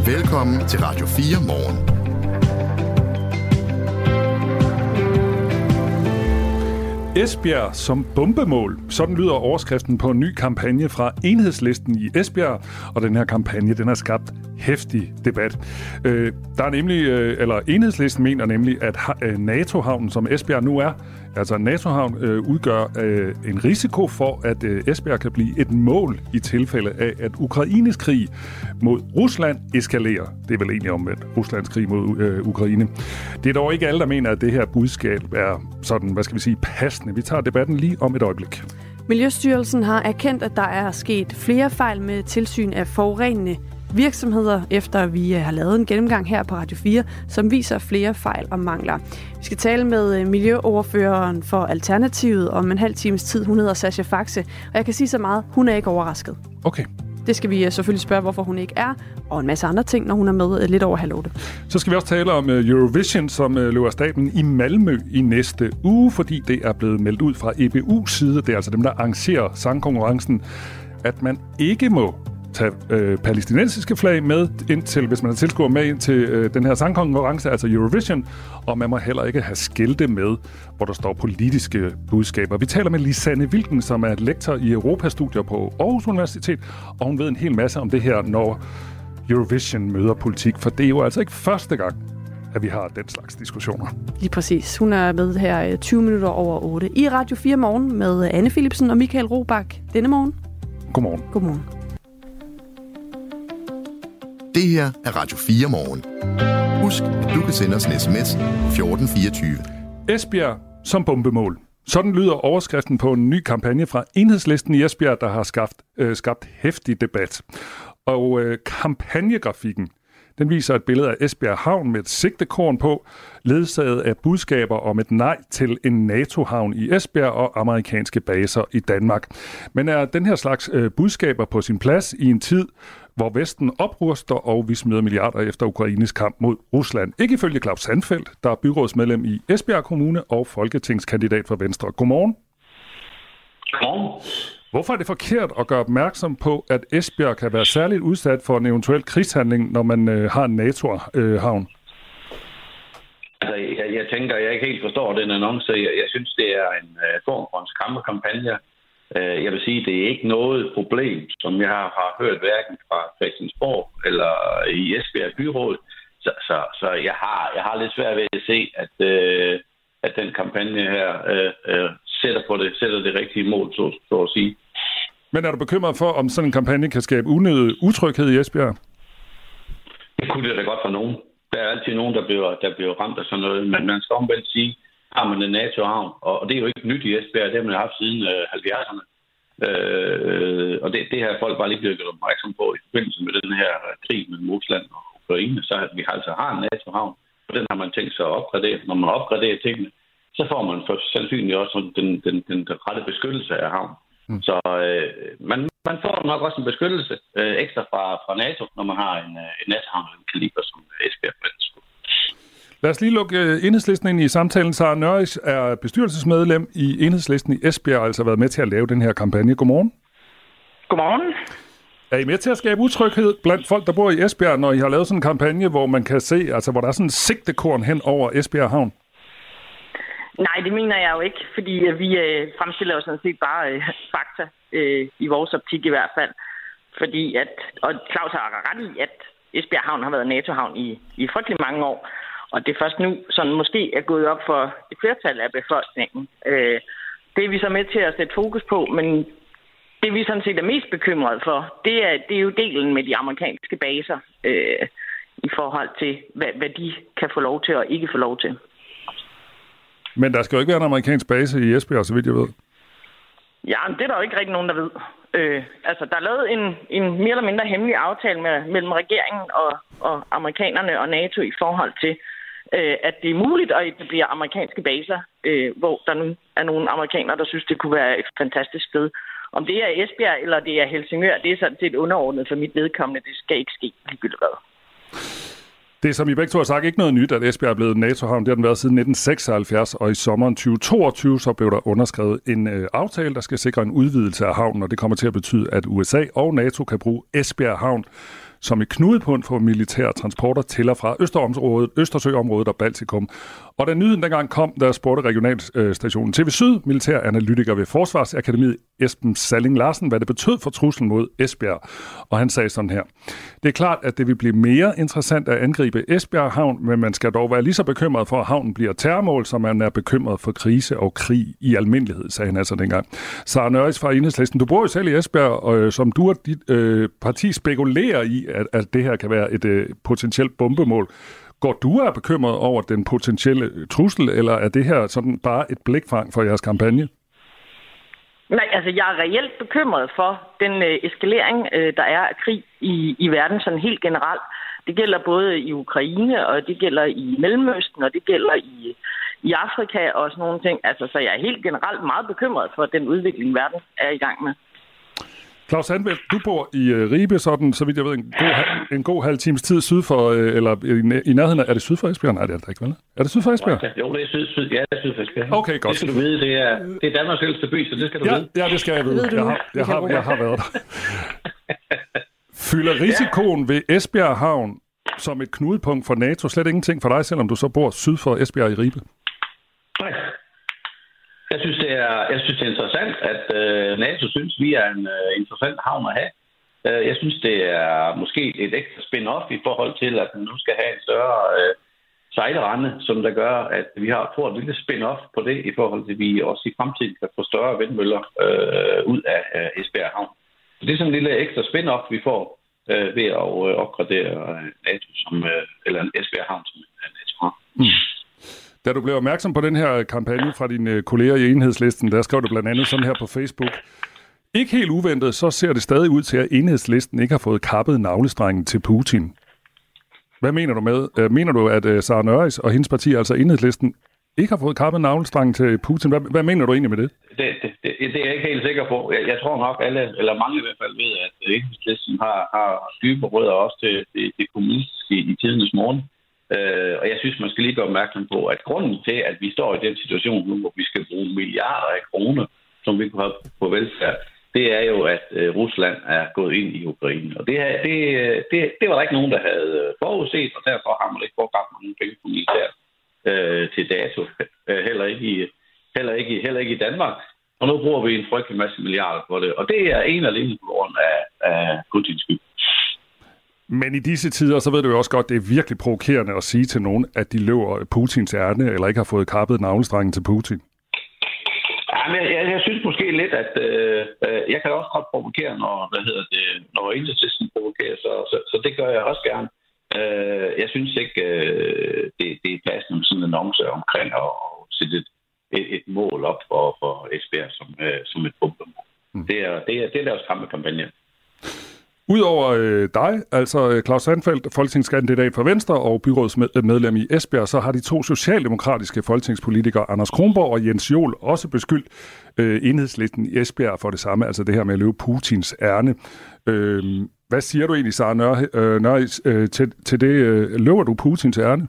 Velkommen til Radio 4 morgen. Esbjerg som bombemål. Sådan lyder overskriften på en ny kampagne fra Enhedslisten i Esbjerg, og den her kampagne, den har skabt heftig debat. Der er nemlig, eller Enhedslisten mener nemlig, at NATO-havnen, som Esbjerg nu er, altså NATO-havn, udgør en risiko for, at Esbjerg kan blive et mål i tilfælde af, at Ukraines krig mod Rusland eskalerer. Det er vel egentlig omvendt, Ruslands krig mod Ukraine. Det er dog ikke alle, der mener, at det her budskab er sådan, passende. Vi tager debatten lige om et øjeblik. Miljøstyrelsen har erkendt, at der er sket flere fejl med tilsyn af forurenende virksomheder, efter vi har lavet en gennemgang her på Radio 4, som viser flere fejl og mangler. Vi skal tale med miljøoverføreren for Alternativet om en halv times tid. Hun hedder Sascha Faxe, og jeg kan sige så meget, hun er ikke overrasket. Okay. Det skal vi selvfølgelig spørge, hvorfor hun ikke er, og en masse andre ting, når hun er med lidt over 7:30. Så skal vi også tale om Eurovision, som løber af stablen i Malmø i næste uge, fordi det er blevet meldt ud fra EBU's side, det er altså dem, der arrangerer sangkonkurrencen, at man ikke må tage palæstinensiske flag med indtil, hvis man er tilskuer med ind til den her sangkonkurrence, altså Eurovision, og man må heller ikke have skilte med, hvor der står politiske budskaber. Vi taler med Lisanne Wilken, som er lektor i Europastudier på Aarhus Universitet, og hun ved en hel masse om det her, når Eurovision møder politik, for det er jo altså ikke første gang, at vi har den slags diskussioner. Lige præcis. Hun er med her 20 minutter over 8 i Radio 4 morgen med Anne Philipsen og Michael Robach denne morgen. Godmorgen. Godmorgen. Det her er Radio 4 morgen. Husk, at du kan sende os en sms 1424. Esbjerg som bombemål. Sådan lyder overskriften på en ny kampagne fra Enhedslisten i Esbjerg, der har skabt heftig debat. Og kampagnegrafikken, den viser et billede af Esbjerg Havn med et sigtekorn på, ledsaget af budskaber om et nej til en NATO-havn i Esbjerg og amerikanske baser i Danmark. Men er den her slags budskaber på sin plads i en tid, hvor Vesten opruster, og vi smider milliarder efter Ukraines kamp mod Rusland? Ikke ifølge Claus Sandfeldt, der er byrådsmedlem i Esbjerg Kommune og folketingskandidat for Venstre. Godmorgen. Godmorgen. Hvorfor er det forkert at gøre opmærksom på, at Esbjerg kan være særligt udsat for en eventuel krigshandling, når man har en NATO-havn? Altså, jeg tænker, jeg ikke helt forstår den annonce. Jeg synes, det er en form for en skræmmekampagne. Jeg vil sige, det er ikke noget problem, som jeg har hørt hverken fra Christiansborg eller i Esbjerg byråd. Så jeg har lidt svært ved at se, at den kampagne her sætter det rigtige mål, så at sige. Men er du bekymret for, om sådan en kampagne kan skabe unødig utryghed i Esbjerg? Det kunne det da godt for nogen. Der er altid nogen, der bliver ramt af sådan noget. Men man skal omvendt sige, har man en NATO-havn, og det er jo ikke nyt i Esbjerg, det har man haft siden 70'erne. Og det her folk bare lige bliver gjort opmærksom på i forbindelse med den her krig mellem Rusland og Ukraine, så at vi altså har en NATO-havn, og den har man tænkt sig at opgradere. Når man opgraderer tingene, så får man for sandsynligt også den rette beskyttelse af havnen. Så man får nok også en beskyttelse ekstra fra NATO, når man har en NATO-havn af en kaliber som Esbjerg. Lad os lige lukke Enhedslisten ind i samtalen. Sara Nørris er bestyrelsesmedlem i Enhedslisten i Esbjerg, og altså været med til at lave den her kampagne. Godmorgen. Godmorgen. Er I med til at skabe utryghed blandt folk, der bor i Esbjerg, når I har lavet sådan en kampagne, hvor man kan se, altså hvor der er sådan en sigtekorn hen over Esbjerg Havn? Nej, det mener jeg jo ikke, fordi vi fremstiller jo sådan set bare fakta i vores optik i hvert fald. Fordi og Claus har ret i, at Esbjerg Havn har været NATO-havn i frygtelig mange år. Og det er først nu, sådan måske er gået op for et flertal af befolkningen. Det er vi så med til at sætte fokus på, men det vi sådan set er mest bekymret for, det er jo delen med de amerikanske baser i forhold til, hvad de kan få lov til og ikke få lov til. Men der skal jo ikke være en amerikansk base i Esbjerg, så vidt jeg ved. Ja, det er der jo ikke rigtig nogen, der ved. Der er lavet en mere eller mindre hemmelig aftale mellem regeringen og amerikanerne og NATO i forhold til, at det er muligt at etablere amerikanske baser, hvor der nu er nogle amerikanere, der synes, det kunne være et fantastisk sted. Om det er Esbjerg eller det er Helsingør, det er sådan set underordnet for mit vedkommende. Det skal ikke ske ligegyldigt hvad. Det er, som I begge to har sagt, ikke noget nyt, at Esbjerg er blevet NATO-havn. Det har den været siden 1976, og i sommeren 2022 så blev der underskrevet en aftale, der skal sikre en udvidelse af havnen, og det kommer til at betyde, at USA og NATO kan bruge Esbjerg Havn som et knudepunkt for militære transporter til og fra Østersøområdet og Baltikum. Og da nyheden dengang kom, der spurgte regionalstationen TV Syd, militær analytiker ved Forsvarsakademiet Esben Salling Larsen, hvad det betød for truslen mod Esbjerg. Og han sagde sådan her: Det er klart, at det vil blive mere interessant at angribe Esbjerg Havn, men man skal dog være lige så bekymret for, at havnen bliver terrormål, som man er bekymret for krise og krig i almindelighed, sagde han altså dengang. Sara Nørris fra Enhedslisten, du bor jo selv i Esbjerg, og som du og dit parti spekulerer i, at det her kan være et potentielt bombemål. Går du er bekymret over den potentielle trussel, eller er det her sådan bare et blikfang for jeres kampagne? Nej, altså jeg er reelt bekymret for den eskalering, der er af krig i verden sådan helt generelt. Det gælder både i Ukraine, og det gælder i Mellemøsten, og det gælder i Afrika og sådan nogle ting. Altså, så jeg er helt generelt meget bekymret for den udvikling, verden er i gang med. Claus Sandfeldt, du bor i Ribe, sådan, så vidt jeg ved, en god halv times tid syd for, eller i nærheden af, er det syd for Esbjerg? Nej, det er det ikke, vel? Er det syd for Esbjerg? Jo, det er syd. Ja, det er syd for Esbjerg. Okay, godt. Det skal du vide, det er Danmarks ældste by, så det skal du vide. Ja, det skal jeg vide. Jeg har været der. Fylder risikoen ved Esbjerg Havn som et knudepunkt for NATO slet ingenting for dig, selvom du så bor syd for Esbjerg i Ribe? Nej. Jeg synes, det er interessant, at NATO synes, vi er en interessant havn at have. Jeg synes, det er måske et ekstra spin-off i forhold til, at man nu skal have en større sejlerende, som der gør, at vi får et lille spin-off på det, i forhold til, at vi også i fremtiden kan få større vindmøller ud af Esbjerg Havn. Så det er sådan en lille ekstra spin-off, vi får ved at opgradere NATO eller Esbjerg Havn som NATO havn. Da du blev opmærksom på den her kampagne fra dine kolleger i Enhedslisten, der skrev du blandt andet sådan her på Facebook: Ikke helt uventet, så ser det stadig ud til, at Enhedslisten ikke har fået kappet navlestrengen til Putin. Hvad mener du med? Mener du, at Sara Nørris og hendes parti, altså Enhedslisten, ikke har fået kappet navlestrengen til Putin? Hvad mener du egentlig med det? Det er jeg ikke helt sikker på. Jeg tror nok, alle, eller mange i hvert fald, ved, at Enhedslisten har dybe rødder også til det kommunistiske i tidernes morgen. Og jeg synes, man skal lige gøre opmærksom på, at grunden til, at vi står i den situation nu, hvor vi skal bruge milliarder af kroner, som vi kunne have på velfærd, det er jo, at Rusland er gået ind i Ukraine. Og det var der ikke nogen, der havde forudset, og derfor har man ikke brugt mange penge på militær til dato. Heller ikke i Danmark. Og nu bruger vi en frygtelig masse milliarder på det. Og det er en alene på grund af Putins skyld. Men i disse tider, så ved du jo også godt, det er virkelig provokerende at sige til nogen, at de løber Putins ærne, eller ikke har fået kappet navlestrengen til Putin. Ja, men jeg synes måske lidt, at jeg kan også godt provokere, når Enhedslisten provokerer, så det gør jeg også gerne. Jeg synes ikke, det er passende med sådan en annonce omkring at sætte et mål op for Esbjerg som et bombemål. Det er deres kampekampagne. Udover dig, altså Claus Sandfeldt, folketingskandidat for Venstre og byrådsmedlem i Esbjerg, så har de to socialdemokratiske folketingspolitikere, Anders Kronborg og Jens Joel, også beskyldt Enhedslisten i Esbjerg for det samme, altså det her med at løbe Putins ærne. Hvad siger du egentlig, Sara Nørris, til det? Løber du Putins ærne?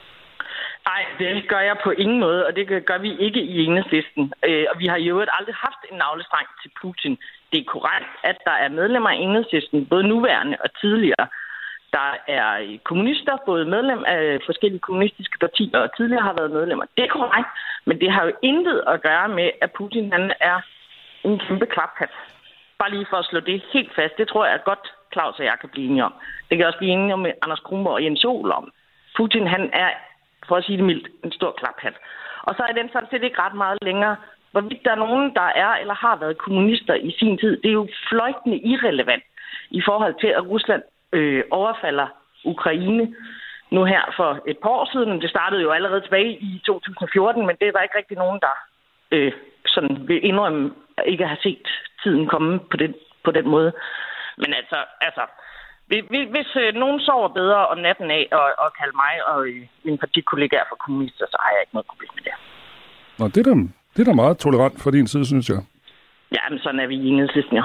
Nej, det gør jeg på ingen måde, og det gør vi ikke i Enhedslisten. Og vi har i øvrigt aldrig haft en navlestreng til Putin. Det er korrekt, at der er medlemmer af Enhedslisten, både nuværende og tidligere. Der er kommunister, både medlem af forskellige kommunistiske partier, og tidligere har været medlemmer. Det er korrekt, men det har jo intet at gøre med, at Putin han er en kæmpe klaphat. Bare lige for at slå det helt fast. Det tror jeg godt, Claus og jeg kan blive enige om. Det kan også blive enige om med Anders Kronborg og Jens Joel om. Putin han er, for at sige det mildt, en stor klaphat. Og så er den sådan set ikke ret meget længere. Hvorvidt der er nogen, der er eller har været kommunister i sin tid, det er jo fløjtende irrelevant i forhold til, at Rusland overfalder Ukraine nu her for et par år siden. Det startede jo allerede tilbage i 2014, men det er der ikke rigtig nogen, der sådan vil indrømme ikke at have set tiden komme på den måde. Men altså hvis nogen sover bedre om natten af og kalde mig og mine partikollegaer for kommunister, så har jeg ikke noget problem med det. Nå, det er da meget tolerant fra din side, synes jeg. Ja, men sådan er vi i Enhedslisten, jo.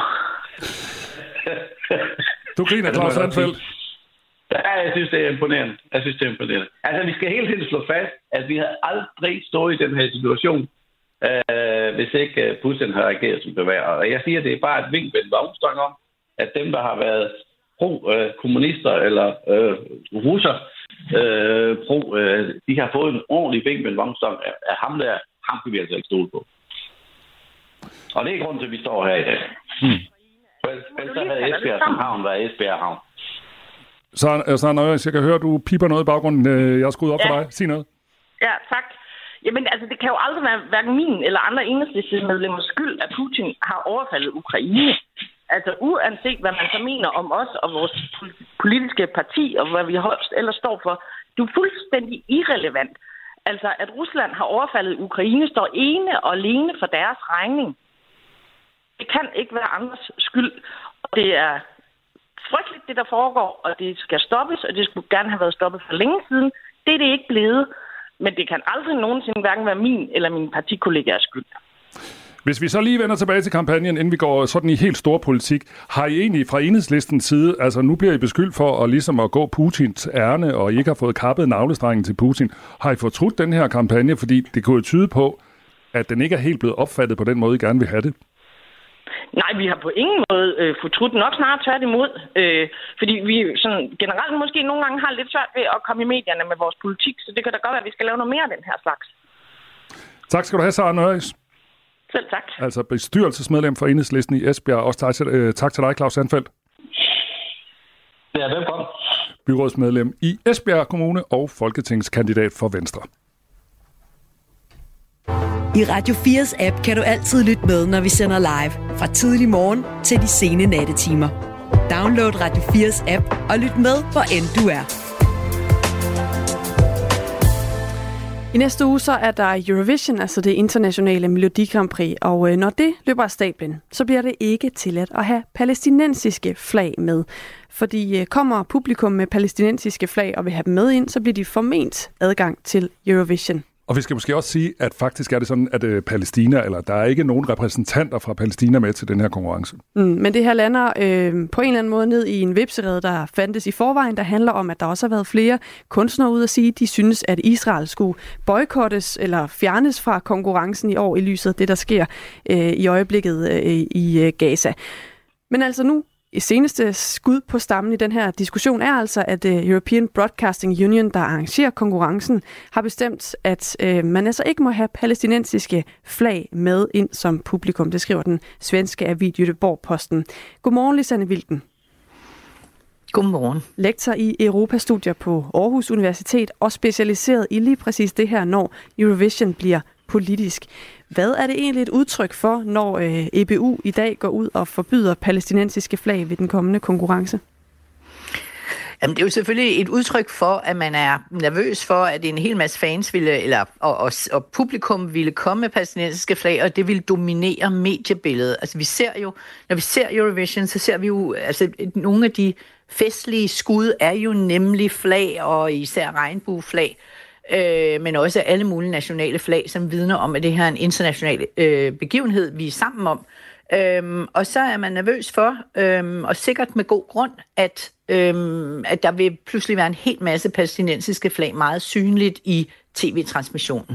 Du griner, Claus Sandfeldt. Ja, jeg synes, det er imponerende. Altså, vi skal hele tiden slå fast, at vi havde aldrig stået i den her situation, hvis ikke Putin har reageret som bevæger. Og jeg siger, det er bare et vink med en vognstang om, at dem, der har været pro-kommunister eller russer, de har fået en ordentlig bænk med en vognstang af ham kan vi altså ikke stole på. Og det er grunden til, at vi står her i dag. Ellers så havde Esbjerg som havn været Esbjerg havn. Så Nørres, jeg kan høre, du piper noget i baggrunden. Jeg har skruet op for dig. Sig noget. Ja, tak. Jamen, altså, det kan jo aldrig være hverken min eller andre enhedslistemedlemmers skyld, at Putin har overfaldet Ukraine. Altså, uanset hvad man så mener om os og vores politiske parti, og hvad vi ellers står for, det er fuldstændig irrelevant. Altså, at Rusland har overfaldet Ukraine, står ene og alene for deres regning. Det kan ikke være andres skyld. Og det er frygteligt, det der foregår, og det skal stoppes, og det skulle gerne have været stoppet for længe siden. Det er det ikke blevet. Men det kan aldrig nogensinde hverken være min eller mine partikollegaers skyld. Hvis vi så lige vender tilbage til kampagnen, inden vi går sådan i helt stor politik, har I egentlig fra Enhedslistens side, altså nu bliver I beskyldt for at gå Putins ærne, og I ikke har fået kappet navlestrengen til Putin. Har I fortrudt den her kampagne, fordi det kunne jo tyde på, at den ikke er helt blevet opfattet på den måde, I gerne vil have det? Nej, vi har på ingen måde fortrudt, nok snart tværtimod. Fordi vi sådan generelt måske nogle gange har lidt svært ved at komme i medierne med vores politik, så det kan da godt være, at vi skal lave noget mere af den her slags. Tak skal du have, Sara Nørres. Selv tak. Altså bestyrelsesmedlem for Enhedslisten i Esbjerg. Også tak til dig, Claus Sandfeldt. Ja, velkommen. Byrådsmedlem i Esbjerg Kommune og folketingskandidat for Venstre. I Radio 4's app kan du altid lytte med, når vi sender live. Fra tidlig morgen til de sene nattetimer. Download Radio 4's app og lyt med, hvor end du er. I næste uge så er der Eurovision, altså det internationale Melodi Grand Prix, og når det løber af stablen, så bliver det ikke tilladt at have palæstinensiske flag med. Fordi kommer publikum med palæstinensiske flag og vil have dem med ind, så bliver de formentlig adgang til Eurovision. Og vi skal måske også sige, at faktisk er det sådan, at Palæstina, eller der er ikke nogen repræsentanter fra Palæstina med til den her konkurrence. Men det her lander på en eller anden måde ned i en hvepserede, der fandtes i forvejen, der handler om, at der også har været flere kunstnere ude at sige, at de synes, at Israel skulle boykottes eller fjernes fra konkurrencen i år i lyset af det, der sker i øjeblikket i Gaza. Men altså nu, i seneste skud på stammen i den her diskussion er altså, at European Broadcasting Union, der arrangerer konkurrencen, har bestemt, at man altså ikke må have palæstinensiske flag med ind som publikum. Det skriver den svenske avis Göteborgs-Posten. Godmorgen, Lisanne Wilken. Godmorgen. Lektor i Europastudier på Aarhus Universitet og specialiseret i lige præcis det her, når Eurovision bliver politisk. Hvad er det egentlig et udtryk for, når EBU i dag går ud og forbyder palæstinensiske flag ved den kommende konkurrence? Jamen, det er jo selvfølgelig et udtryk for, at man er nervøs for, at en hel masse fans og publikum ville komme med palæstinensiske flag, og det ville dominere mediebilledet. Altså vi ser jo, når vi ser Eurovision, så ser vi jo, altså nogle af de festlige skud er jo nemlig flag, og især regnbueflag, men også alle mulige nationale flag, som vidner om, at det her er en international begivenhed, vi er sammen om. Og så er man nervøs for, og sikkert med god grund, at der vil pludselig være en hel masse palæstinensiske flag meget synligt i tv-transmissionen.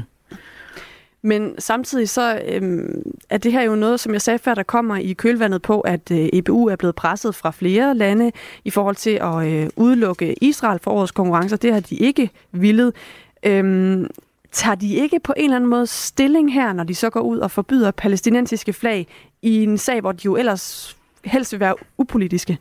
Men samtidig så er det her jo noget, som jeg sagde før, der kommer i kølvandet på, at EBU er blevet presset fra flere lande i forhold til at udelukke Israel for årets konkurrencer. Det har de ikke villet. Tager de ikke på en eller anden måde stilling her, når de så går ud og forbyder palæstinensiske flag i en sag, hvor de jo ellers helst vil være upolitiske?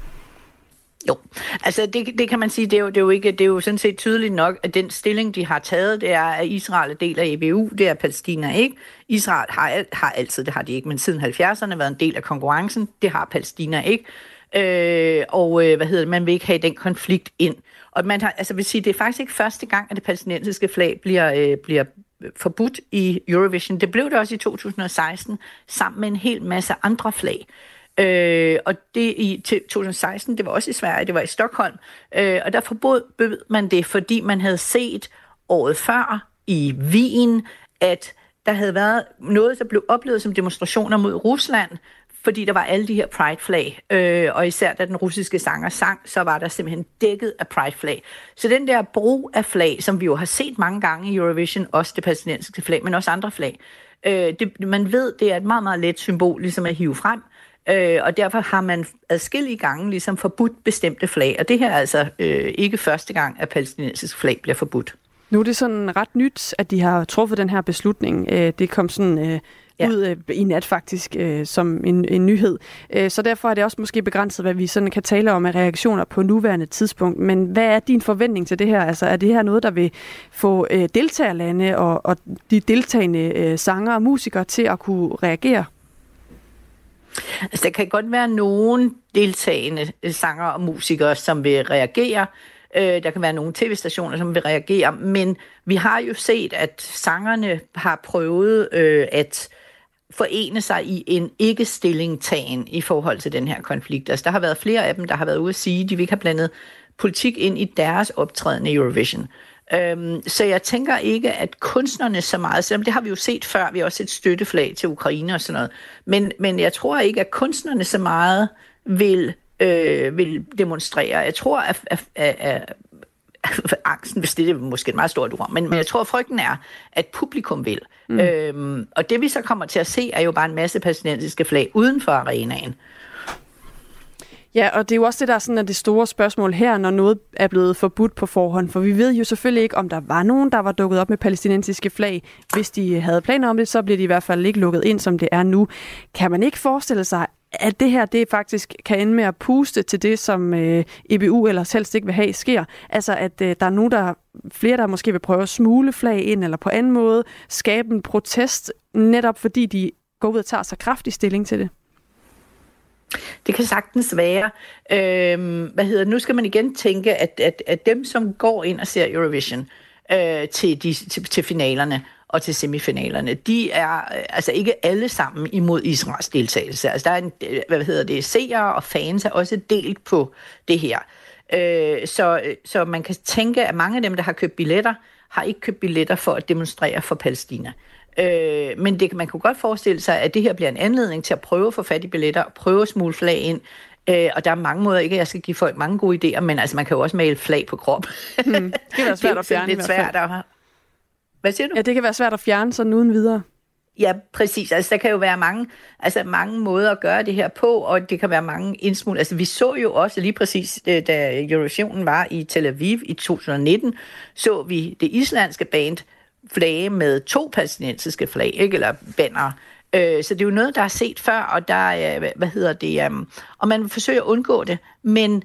Jo, altså det kan man sige, det er jo sådan set tydeligt nok, at den stilling, de har taget, det er, at Israel er del af EBU, det er Palæstina ikke. Israel har altid, det har de ikke, men siden 70'erne været en del af konkurrencen, det har Palæstina ikke. Man vil ikke have den konflikt ind. Og man har, altså vil sige, det er faktisk ikke første gang, at det palæstinensiske flag bliver forbudt i Eurovision. Det blev det også i 2016, sammen med en hel masse andre flag. Og det i 2016, det var også i Sverige, det var i Stockholm, og der forbød man det, fordi man havde set året før i Wien, at der havde været noget, der blev oplevet som demonstrationer mod Rusland, fordi der var alle de her pride-flag, og især da den russiske sanger sang, så var der simpelthen dækket af pride-flag. Så den der brug af flag, som vi jo har set mange gange i Eurovision, også det palæstinensiske flag, men også andre flag, man ved, det er et meget, meget let symbol ligesom at hive frem, Og derfor har man adskillige gange ligesom forbudt bestemte flag. Og det her er altså ikke første gang, at palæstinensisk flag bliver forbudt. Nu er det sådan ret nyt, at de har truffet den her beslutning. Det kom sådan ud i nat faktisk som en nyhed. Så derfor er det også måske begrænset, hvad vi sådan kan tale om af reaktioner på nuværende tidspunkt. Men hvad er din forventning til det her? Altså er det her noget, der vil få deltagerlande og de deltagende sanger og musikere til at kunne reagere? Altså, der kan godt være nogle deltagende sanger og musikere, som vil reagere. Der kan være nogle tv-stationer, som vil reagere. Men vi har jo set, at sangerne har prøvet at forene sig i en ikke-stillingtagen i forhold til den her konflikt. Altså, der har været flere af dem, der har været ude at sige, at de vil ikke have blandet politik ind i deres optræden i Eurovision. Så jeg tænker ikke, at kunstnerne så meget, selvom det har vi jo set før, vi har også set støtteflag til Ukraine og sådan noget, men jeg tror ikke, at kunstnerne så meget vil demonstrere. Jeg tror, at angsten, hvis det er måske et meget stort ord, men jeg tror, at frygten er, at publikum vil. Og det vi så kommer til at se, er jo bare en masse palæstinensiske flag uden for arenaen. Ja, og det er jo også det, der er sådan, at det store spørgsmål her, når noget er blevet forbudt på forhånd. For vi ved jo selvfølgelig ikke, om der var nogen, der var dukket op med palæstinensiske flag. Hvis de havde planer om det, så bliver de i hvert fald ikke lukket ind, som det er nu. Kan man ikke forestille sig, at det her det faktisk kan ende med at puste til det, som EBU ellers helst ikke vil have sker? Altså, at der er nogen, flere, der måske vil prøve at smule flag ind, eller på anden måde skabe en protest, netop fordi de går ud og tager så kraftig stilling til det? Det kan sagtens være. Nu skal man igen tænke, at dem, som går ind og ser Eurovision til finalerne og til semifinalerne, de er altså ikke alle sammen imod Israels deltagelse. Altså der er seere og fans er også delt på det her. Så man kan tænke, at mange af dem, der har købt billetter, har ikke købt billetter for at demonstrere for Palæstina. Men man kunne godt forestille sig, at det her bliver en anledning til at prøve at få fat i billetter, prøve at smule flag ind. Og der er mange måder, ikke at jeg skal give folk mange gode idéer, men altså man kan jo også male flag på krop. Det kan være svært at fjerne. Lidt svært at... Hvad siger du? Ja, det kan være svært at fjerne sådan uden videre. Ja, præcis. Altså, der kan jo være mange måder at gøre det her på, og det kan være mange indsmul. Altså, vi så jo også lige præcis, da Eurovisionen var i Tel Aviv i 2019, så vi det islandske band flage med 2 palæstinensiske flag, ikke? Eller banner. Så det er jo noget, der er set før, og der og man vil forsøge at undgå det, men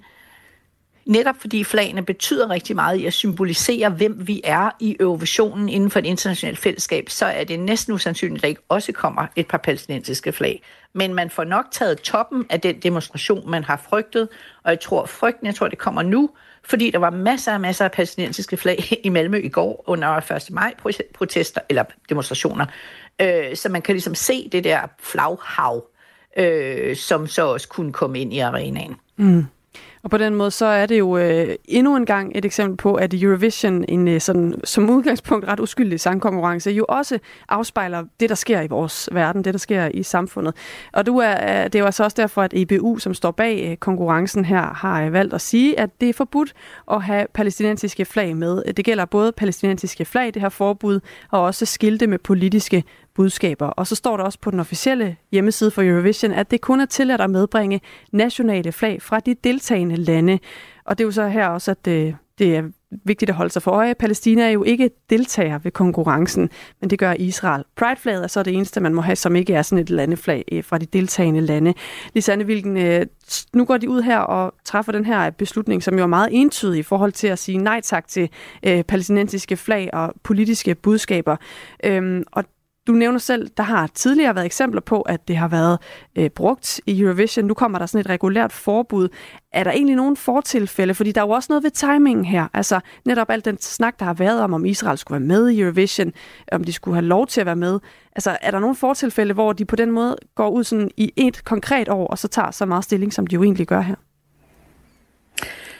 netop fordi flagene betyder rigtig meget i at symbolisere, hvem vi er i Eurovisionen inden for et internationalt fællesskab, så er det næsten usandsynligt, at der ikke også kommer et par palæstinensiske flag. Men man får nok taget toppen af den demonstration, man har frygtet, og jeg tror, det kommer nu, fordi der var masser af palæstinensiske flag i Malmø i går under 1. maj-protester eller demonstrationer. Så man kan ligesom se det der flaghav, som så også kunne komme ind i arenaen. Mm. Og på den måde, så er det jo endnu en gang et eksempel på, at Eurovision, en sådan, som udgangspunkt ret uskyldig sangkonkurrence, jo også afspejler det, der sker i vores verden, det, der sker i samfundet. Og det er jo altså også derfor, at EBU, som står bag konkurrencen her, har valgt at sige, at det er forbudt at have palæstinensiske flag med. Det gælder både palæstinensiske flag, det her forbud, og også skilte med politiske budskaber. Og så står der også på den officielle hjemmeside for Eurovision, at det kun er tilladt at medbringe nationale flag fra de deltagende lande. Og det er jo så her også, at det er vigtigt at holde sig for øje. Palæstina er jo ikke deltager ved konkurrencen, men det gør Israel. Pride-flaget er så det eneste, man må have, som ikke er sådan et landeflag fra de deltagende lande. Lisanne Wilken, nu går de ud her og træffer den her beslutning, som jo er meget entydig i forhold til at sige nej tak til palæstinensiske flag og politiske budskaber. Og du nævner selv, der har tidligere været eksempler på, at det har været brugt i Eurovision. Nu kommer der sådan et regulært forbud. Er der egentlig nogen fortilfælde? Fordi der er jo også noget ved timingen her. Altså netop alt den snak, der har været om Israel skulle være med i Eurovision, om de skulle have lov til at være med. Altså er der nogen fortilfælde, hvor de på den måde går ud sådan i et konkret år, og så tager så meget stilling, som de jo egentlig gør her?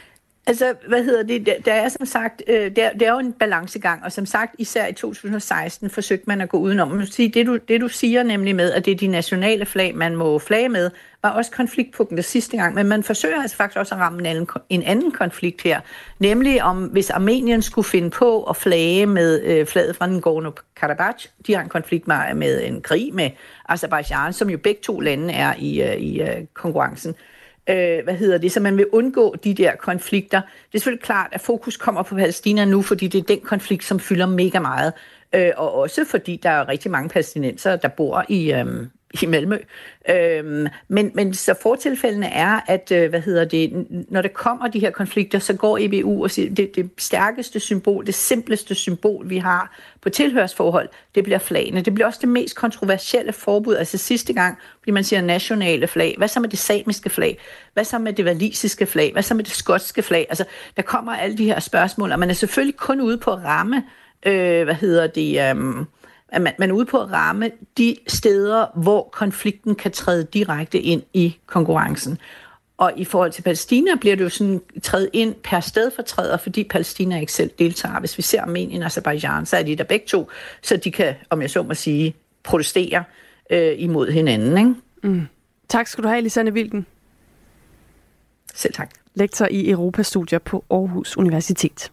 Altså, der er som sagt, der er jo en balancegang, og som sagt, især i 2016 forsøgte man at gå udenom. Man sige, det du siger nemlig med, at det er de nationale flag, man må flage med, var også konfliktpunktet sidste gang, men man forsøger altså faktisk også at ramme en anden konflikt her, nemlig om, hvis Armenien skulle finde på at flage med flaget fra Nagorno-Karabakh, de har en konflikt med en krig med Aserbajdsjan, som jo begge to lande er i konkurrencen. Så man vil undgå de der konflikter. Det er selvfølgelig klart, at fokus kommer på Palæstina nu, fordi det er den konflikt, som fylder mega meget. Og også fordi der er rigtig mange palæstinensere, der bor i Malmø. Men så fortilfældene er, at når der kommer de her konflikter, så går EBU og siger, det stærkeste symbol, det simpleste symbol, vi har på tilhørsforhold, det bliver flagene. Det bliver også det mest kontroversielle forbud. Altså sidste gang, fordi man siger nationale flag. Hvad så med det samiske flag? Hvad så med det walisiske flag? Hvad så med det skotske flag? Altså, der kommer alle de her spørgsmål, og man er selvfølgelig kun ude på at ramme, man er ude på at ramme de steder, hvor konflikten kan træde direkte ind i konkurrencen. Og i forhold til Palæstina bliver det jo sådan træde ind per stedfortræder, fordi Palæstina ikke selv deltager. Hvis vi ser Armenien og Aserbajdsjan, så er de der begge to, så de kan, om jeg så må sige, protestere imod hinanden. Ikke? Mm. Tak skal du have, Lisanne Wilken. Selv tak. Lektor i Europastudier på Aarhus Universitet.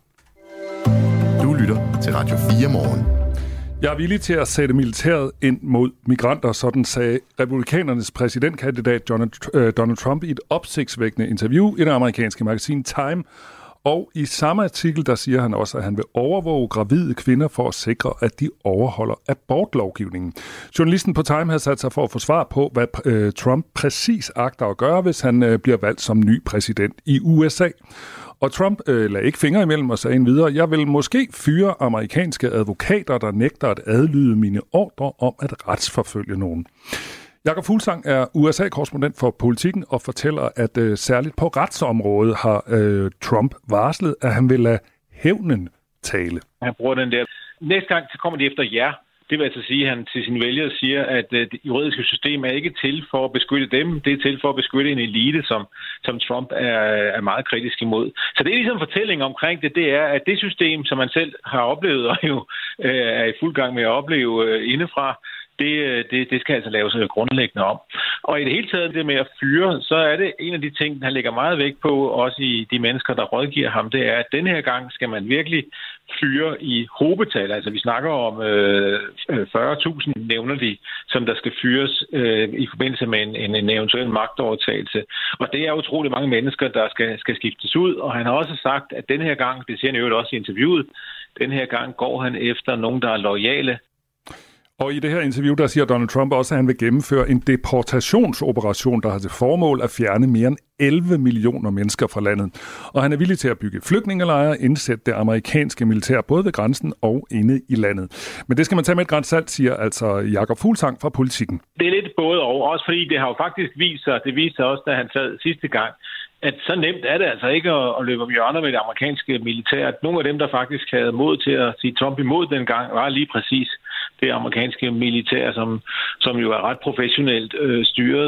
Du lytter til Radio 4 morgen. Jeg er villig til at sætte militæret ind mod migranter, sådan sagde republikanernes præsidentkandidat Donald Trump i et opsigtsvækkende interview i det amerikanske magasin Time. Og i samme artikel, der siger han også, at han vil overvåge gravide kvinder for at sikre, at de overholder abortlovgivningen. Journalisten på Time havde sat sig for at få svar på, hvad Trump præcis agter at gøre, hvis han bliver valgt som ny præsident i USA. Og Trump lagde ikke fingre imellem og sagde videre, jeg vil måske fyre amerikanske advokater, der nægter at adlyde mine ordre om at retsforfølge nogen. Jakob Fuglsang er USA-korrespondent for Politikken og fortæller, at særligt på retsområdet har Trump varslet, at han vil lade hævnen tale. Han bruger den der. Næste gang så kommer de efter jer. Det vil altså sige, at han til sine vælgere siger, at det juridiske system er ikke til for at beskytte dem. Det er til for at beskytte en elite, som Trump er meget kritisk imod. Så det er ligesom fortælling omkring det. Det er, at det system, som man selv har oplevet og jo er i fuld gang med at opleve indefra, det skal altså laves grundlæggende om. Og i det hele taget det med at fyre, så er det en af de ting, han lægger meget vægt på, også i de mennesker, der rådgiver ham, det er, at denne her gang skal man virkelig fyre i hobetal. Altså vi snakker om 40.000, nævner de, som der skal fyres i forbindelse med en eventuel magtovertagelse. Og det er utrolig mange mennesker, der skal skiftes ud. Og han har også sagt, at denne her gang, det siger han jo også i interviewet, denne her gang går han efter nogen, der er loyale. Og i det her interview, der siger Donald Trump også, at han vil gennemføre en deportationsoperation, der har til formål at fjerne mere end 11 millioner mennesker fra landet. Og han er villig til at bygge flygtningelejre og indsætte det amerikanske militær både ved grænsen og inde i landet. Men det skal man tage med et gran salt, siger altså Jakob Fuglsang fra Politikken. Det er lidt både og, også fordi det har jo faktisk vist sig, det viste sig også, da han sad sidste gang, at så nemt er det altså ikke at løbe om hjørner med det amerikanske militær. Nogle af dem, der faktisk havde mod til at sige Trump imod dengang, var lige præcis det amerikanske militær, som jo er ret professionelt styret.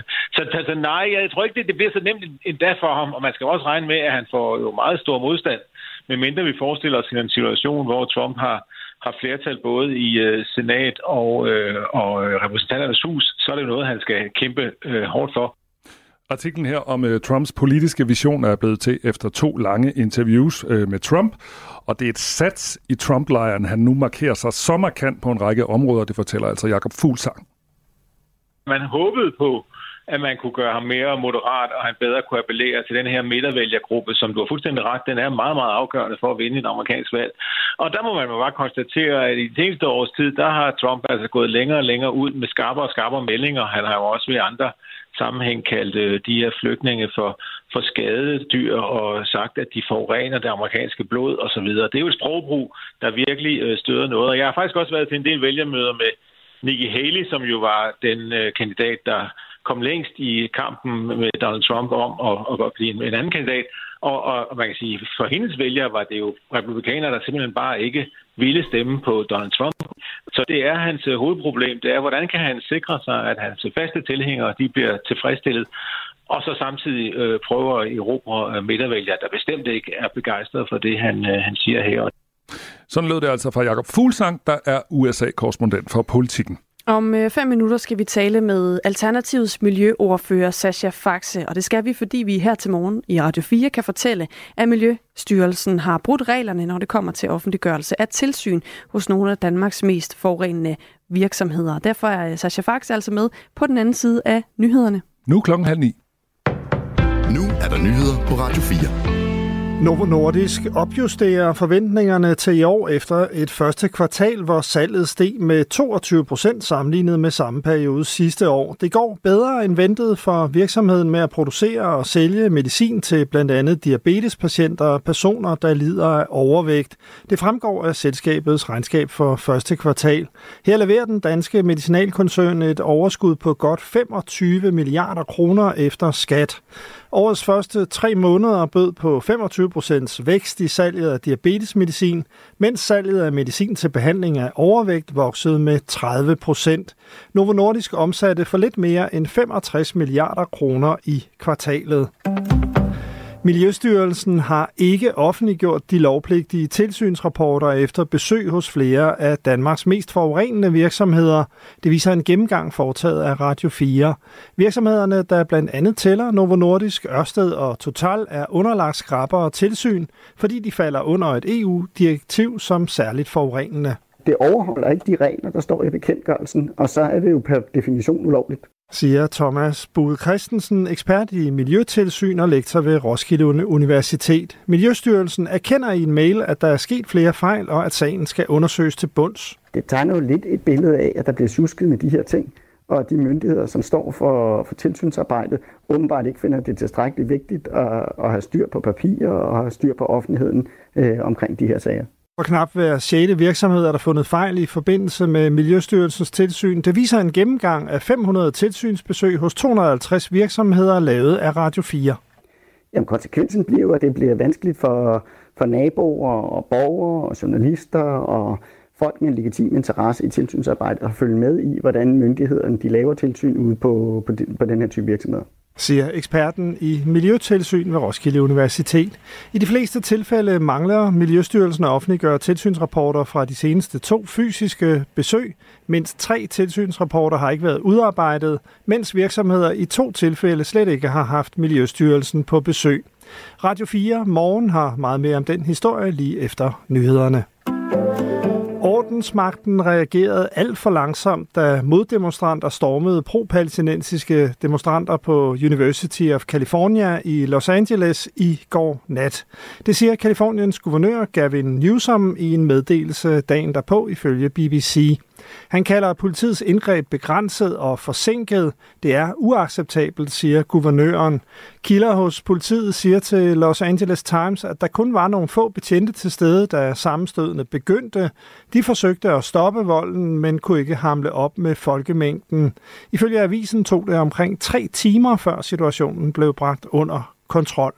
Så nej, jeg tror ikke, det bliver så nemt endda for ham, og man skal også regne med, at han får jo meget stor modstand, medmindre vi forestiller os en situation, hvor Trump har flertal både i senat og repræsentanternes hus, så er det jo noget, han skal kæmpe hårdt for. Artiklen her om Trumps politiske vision er blevet til efter 2 lange interviews med Trump, og det er et sats i Trump-lejren, han nu markerer sig så markant på en række områder, det fortæller altså Jakob Fuglsang. Man håbede på, at man kunne gøre ham mere moderat, og han bedre kunne appellere til den her midtervælgergruppe, som du har fuldstændig ret, den er meget, meget afgørende for at vinde et amerikansk valg. Og der må man bare konstatere, at i det seneste års tid, der har Trump altså gået længere og længere ud med skarpere og skarpere meldinger. Han har jo også ved andre sammenhæng kaldt de her flygtninge for skadede dyr og sagt, at de forurener det amerikanske blod osv. Det er jo et sprogbrug, der virkelig støder noget. Og jeg har faktisk også været til en del vælgermøder med Nikki Haley, som jo var den kandidat, der kom længst i kampen med Donald Trump om at blive en anden kandidat. Og man kan sige, for hendes vælgere var det jo republikanere, der simpelthen bare ikke ville stemme på Donald Trump. Så det er hans hovedproblem. Det er, hvordan kan han sikre sig, at hans faste tilhængere de bliver tilfredsstillet. og så samtidig prøver at erobre midtervælgere, der bestemt ikke er begejstrede for det, han siger her. Sådan lød det altså fra Jakob Fuglsang, der er USA-korrespondent for Politikken. Om 5 minutter skal vi tale med Alternativets miljøordfører Sascha Faxe, og det skal vi, fordi vi her til morgen i Radio 4 kan fortælle, at Miljøstyrelsen har brudt reglerne, når det kommer til offentliggørelse af tilsyn hos nogle af Danmarks mest forurenende virksomheder. Derfor er Sascha Faxe altså med på den anden side af nyhederne. Nu 8:30. Nu er der nyheder på Radio 4. Novo Nordisk opjusterer forventningerne til i år efter et første kvartal, hvor salget steg med 22% sammenlignet med samme periode sidste år. Det går bedre end ventet for virksomheden med at producere og sælge medicin til blandt andet diabetespatienter og personer, der lider af overvægt. Det fremgår af selskabets regnskab for første kvartal. Her leverer den danske medicinalkoncern et overskud på godt 25 milliarder kroner efter skat. Årets første 3 måneder bød på 25% vækst i salget af diabetesmedicin, mens salget af medicin til behandling af overvægt voksede med 30%. Novo Nordisk omsatte for lidt mere end 65 milliarder kroner i kvartalet. Miljøstyrelsen har ikke offentliggjort de lovpligtige tilsynsrapporter efter besøg hos flere af Danmarks mest forurenende virksomheder. Det viser en gennemgang foretaget af Radio 4. Virksomhederne, der blandt andet tæller Novo Nordisk, Ørsted og Total, er underlagt skrappere tilsyn, fordi de falder under et EU-direktiv som særligt forurenende. Det overholder ikke de regler, der står i bekendtgørelsen, og så er det jo per definition ulovligt, siger Thomas Bude Christensen, ekspert i miljøtilsyn og lektor ved Roskilde Universitet. Miljøstyrelsen erkender i en mail, at der er sket flere fejl, og at sagen skal undersøges til bunds. Det tegner jo lidt et billede af, at der bliver susket med de her ting, og de myndigheder, som står for tilsynsarbejdet, åbenbart ikke finder det tilstrækkeligt vigtigt at have styr på papirer og have styr på offentligheden omkring de her sager. For knap hver 6. virksomhed er der fundet fejl i forbindelse med Miljøstyrelsens tilsyn. Det viser en gennemgang af 500 tilsynsbesøg hos 250 virksomheder lavet af Radio 4. Jamen, konsekvensen bliver jo, at det bliver vanskeligt for naboer og borgere og journalister og folk med en legitim interesse i tilsynsarbejdet at følge med i, hvordan myndighederne de laver tilsyn ude på den her type virksomheder, siger eksperten i miljøtilsyn ved Roskilde Universitet. I de fleste tilfælde mangler Miljøstyrelsen at offentliggøre tilsynsrapporter fra de seneste 2 fysiske besøg. Mindst 3 tilsynsrapporter har ikke været udarbejdet, mens virksomheder i 2 tilfælde slet ikke har haft Miljøstyrelsen på besøg. Radio 4 Morgen har meget mere om den historie lige efter nyhederne. Ordensmagten reagerede alt for langsomt, da moddemonstranter stormede pro-palæstinensiske demonstranter på University of California i Los Angeles i går nat. Det siger Californiens guvernør Gavin Newsom i en meddelelse dagen derpå ifølge BBC. Han kalder politiets indgreb begrænset og forsinket. Det er uacceptabelt, siger guvernøren. Kilder hos politiet siger til Los Angeles Times, at der kun var nogle få betjente til stede, da sammenstødene begyndte. De forsøgte at stoppe volden, men kunne ikke hamle op med folkemængden. Ifølge avisen tog det omkring 3 timer, før situationen blev bragt under kontrol.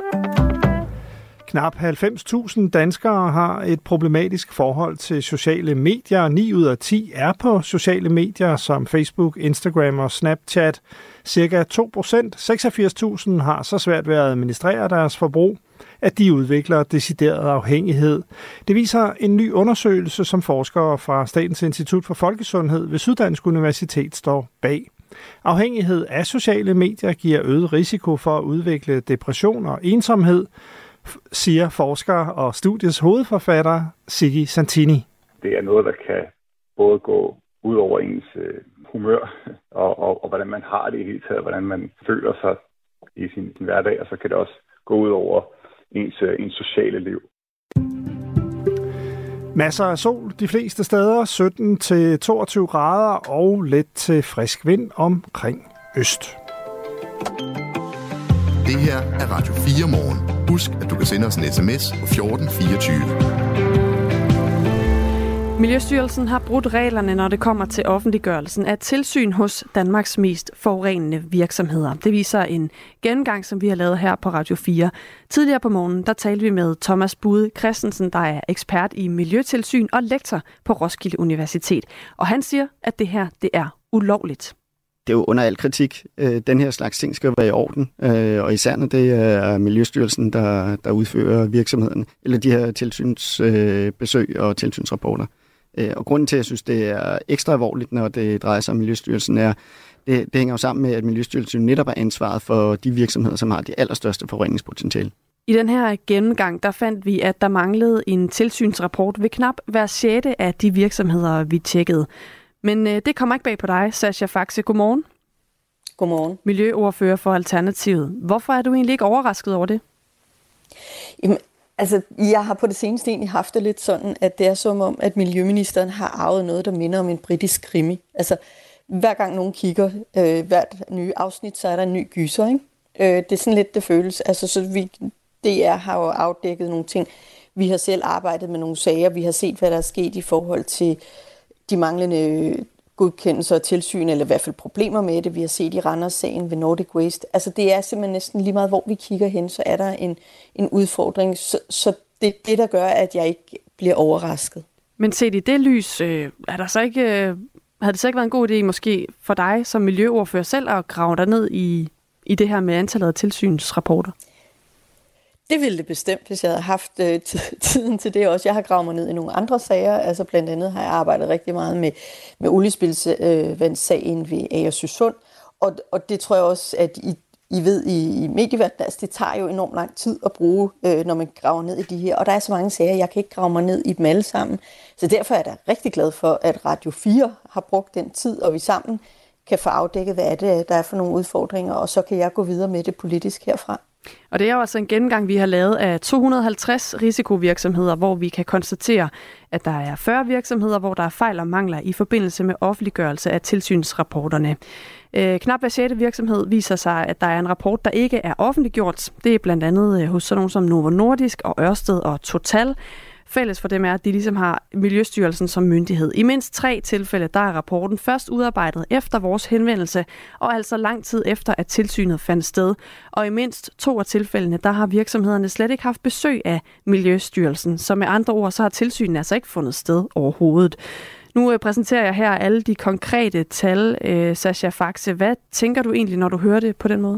Knap 90.000 danskere har et problematisk forhold til sociale medier. 9 ud af 10 er på sociale medier som Facebook, Instagram og Snapchat. Cirka 2%, 86.000, har så svært ved at administrere deres forbrug, at de udvikler decideret afhængighed. Det viser en ny undersøgelse, som forskere fra Statens Institut for Folkesundhed ved Syddansk Universitet står bag. Afhængighed af sociale medier giver øget risiko for at udvikle depression og ensomhed, siger forsker og studiets hovedforfatter Siggi Santini. Det er noget, der kan både gå ud over ens humør og hvordan man har det i hele taget, hvordan man føler sig i sin hverdag, og så kan det også gå ud over ens sociale liv. Masser af sol de fleste steder, 17-22 grader og let til frisk vind omkring øst. Det her er Radio 4 Morgen. Husk, at du kan sende os en sms på 1424. Miljøstyrelsen har brudt reglerne, når det kommer til offentliggørelsen af tilsyn hos Danmarks mest forurenende virksomheder. Det viser en gennemgang, som vi har lavet her på Radio 4. Tidligere på morgenen, der talte vi med Thomas Bude Christensen, der er ekspert i miljøtilsyn og lektor på Roskilde Universitet. Og han siger, at det her, det er ulovligt. det er jo under al kritik. Den her slags ting skal være i orden, og især når det er Miljøstyrelsen, der udfører virksomheden, eller de her tilsynsbesøg og tilsynsrapporter. Og grunden til, at jeg synes, det er ekstra alvorligt, når det drejer sig om Miljøstyrelsen, er, det hænger jo sammen med, at Miljøstyrelsen netop er ansvaret for de virksomheder, som har de allerstørste forureningspotentiale. I den her gennemgang, der fandt vi, at der manglede en tilsynsrapport ved knap hver 6. af de virksomheder, vi tjekkede. Men det kommer ikke bag på dig, Sascha Faxe. Godmorgen. Godmorgen. Miljøordfører for Alternativet. Hvorfor er du egentlig ikke overrasket over det? Jamen, altså, jeg har på det seneste egentlig haft det lidt sådan, at det er som om, at miljøministeren har arvet noget, der minder om en britisk krimi. Altså, hver gang nogen kigger hvert nye afsnit, så er der en ny gyser, ikke? Det er sådan lidt, det føles. Altså, så DR har jo afdækket nogle ting. Vi har selv arbejdet med nogle sager. Vi har set, hvad der er sket i forhold til de manglende godkendelser og tilsyn, eller i hvert fald problemer med det. Vi har set i Randers-sagen ved Nordic Waste. Altså, det er simpelthen næsten lige meget, hvor vi kigger hen, så er der en udfordring. Så det er det, der gør, at jeg ikke bliver overrasket. Men set i det lys, havde det så ikke været en god idé måske for dig som miljøordfører selv at grave dig ned i det her med antallet af tilsynsrapporter? Det ville det bestemt, hvis jeg havde haft tiden til det også. Jeg har gravet mig ned i nogle andre sager. Altså blandt andet har jeg arbejdet rigtig meget med oliespildsvandssagen ved Agersøsund. Og det tror jeg også, at I ved i medieverdenen, altså det tager jo enormt lang tid at bruge, når man graver ned i de her. Og der er så mange sager, jeg kan ikke grave mig ned i dem alle sammen. Så derfor er jeg da rigtig glad for, at Radio 4 har brugt den tid, og vi sammen kan få afdækket, hvad er det, der er for nogle udfordringer, og så kan jeg gå videre med det politisk herfra. Og det er jo altså en gennemgang, vi har lavet af 250 risikovirksomheder, hvor vi kan konstatere, at der er 40 virksomheder, hvor der er fejl og mangler i forbindelse med offentliggørelse af tilsynsrapporterne. Knap hver 6. virksomhed viser sig, at der er en rapport, der ikke er offentliggjort. Det er blandt andet hos sådan nogle som Novo Nordisk og Ørsted og Total. Fælles for dem er, at de ligesom har Miljøstyrelsen som myndighed. I mindst 3 tilfælde, der er rapporten først udarbejdet efter vores henvendelse, og altså lang tid efter, at tilsynet fandt sted. Og i mindst 2 af tilfældene, der har virksomhederne slet ikke haft besøg af Miljøstyrelsen. Så med andre ord, så har tilsynet altså ikke fundet sted overhovedet. Nu præsenterer jeg her alle de konkrete tal. Sascha Faxe, hvad tænker du egentlig, når du hører det på den måde?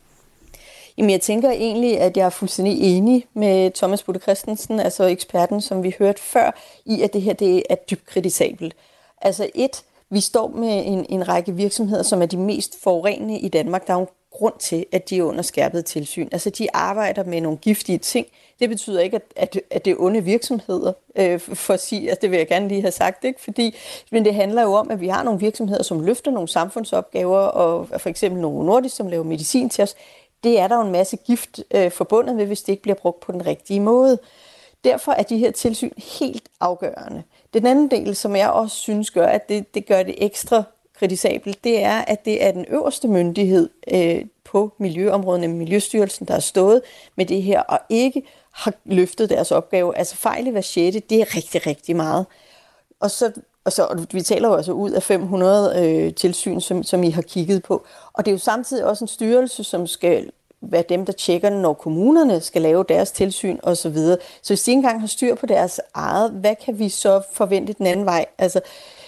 Jamen, jeg tænker egentlig, at jeg er fuldstændig enig med Thomas Butte Christensen, altså eksperten, som vi hørte før, i at det her det er dybt kritisabelt. Altså vi står med en række virksomheder, som er de mest forurenende i Danmark. Der er jo en grund til, at de er under skærpet tilsyn. Altså, de arbejder med nogle giftige ting. Det betyder ikke, at det er onde virksomheder, for at sige, altså det vil jeg gerne lige have sagt, ikke? Men det handler jo om, at vi har nogle virksomheder, som løfter nogle samfundsopgaver, og for eksempel Novo Nordisk, som laver medicin til os. Det er der jo en masse gift forbundet med, hvis det ikke bliver brugt på den rigtige måde. Derfor er de her tilsyn helt afgørende. Den anden del, som jeg også synes gør, at det gør det ekstra kritisabelt, det er, at det er den øverste myndighed på miljøområdet, nemlig Miljøstyrelsen, der har stået med det her, og ikke har løftet deres opgave. Altså fejl i hver 6, det er rigtig, rigtig meget. Og vi taler jo altså ud af 500 tilsyn, som I har kigget på. Og det er jo samtidig også en styrelse, som skal være dem, der tjekker, når kommunerne skal lave deres tilsyn osv. Så hvis de ikke engang har styr på deres eget, hvad kan vi så forvente den anden vej? Altså,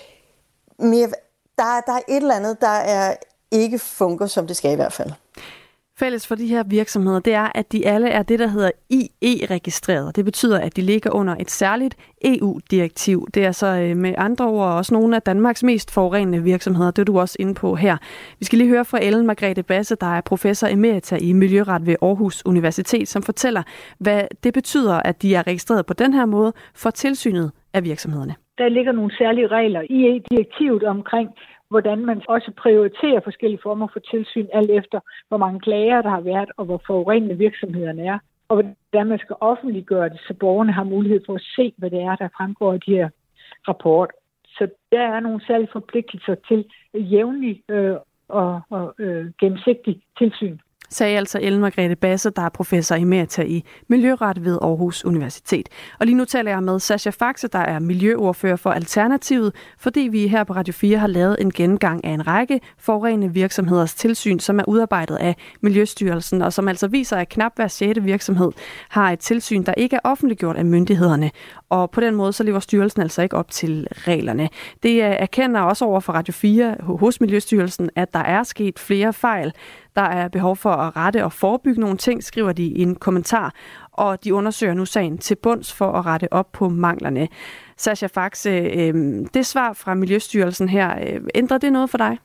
der er et eller andet, der ikke fungerer, som det skal i hvert fald. Fælles for de her virksomheder, det er, at de alle er det, der hedder IE-registreret. Det betyder, at de ligger under et særligt EU-direktiv. Det er så med andre ord også nogle af Danmarks mest forurenende virksomheder. Det er du også inde på her. Vi skal lige høre fra Ellen Margrethe Basse, der er professor emerita i miljøret ved Aarhus Universitet, som fortæller, hvad det betyder, at de er registreret på den her måde for tilsynet af virksomhederne. Der ligger nogle særlige regler i direktivet omkring, hvordan man også prioriterer forskellige former for tilsyn, alt efter hvor mange klager der har været, og hvor forurenende virksomhederne er, og hvordan man skal offentliggøre det, så borgerne har mulighed for at se, hvad det er, der fremgår af de her rapporter. Så der er nogle særlige forpligtelser til jævnlig og gennemsigtig tilsyn. Sagde altså Ellen Margrethe Basse, der er professor emerita i miljøret ved Aarhus Universitet. Og lige nu taler jeg med Sascha Faxe, der er miljøordfører for Alternativet, fordi vi her på Radio 4 har lavet en gennemgang af en række forurenende virksomheders tilsyn, som er udarbejdet af Miljøstyrelsen, og som altså viser, at knap hver 6. virksomhed har et tilsyn, der ikke er offentliggjort af myndighederne. Og på den måde så lever styrelsen altså ikke op til reglerne. Det erkender også over for Radio 4 hos Miljøstyrelsen, at der er sket flere fejl. Der er behov for at rette og forebygge nogle ting, skriver de i en kommentar, og de undersøger nu sagen til bunds for at rette op på manglerne. Sascha Faxe, det svar fra Miljøstyrelsen her, ændrer det noget for dig?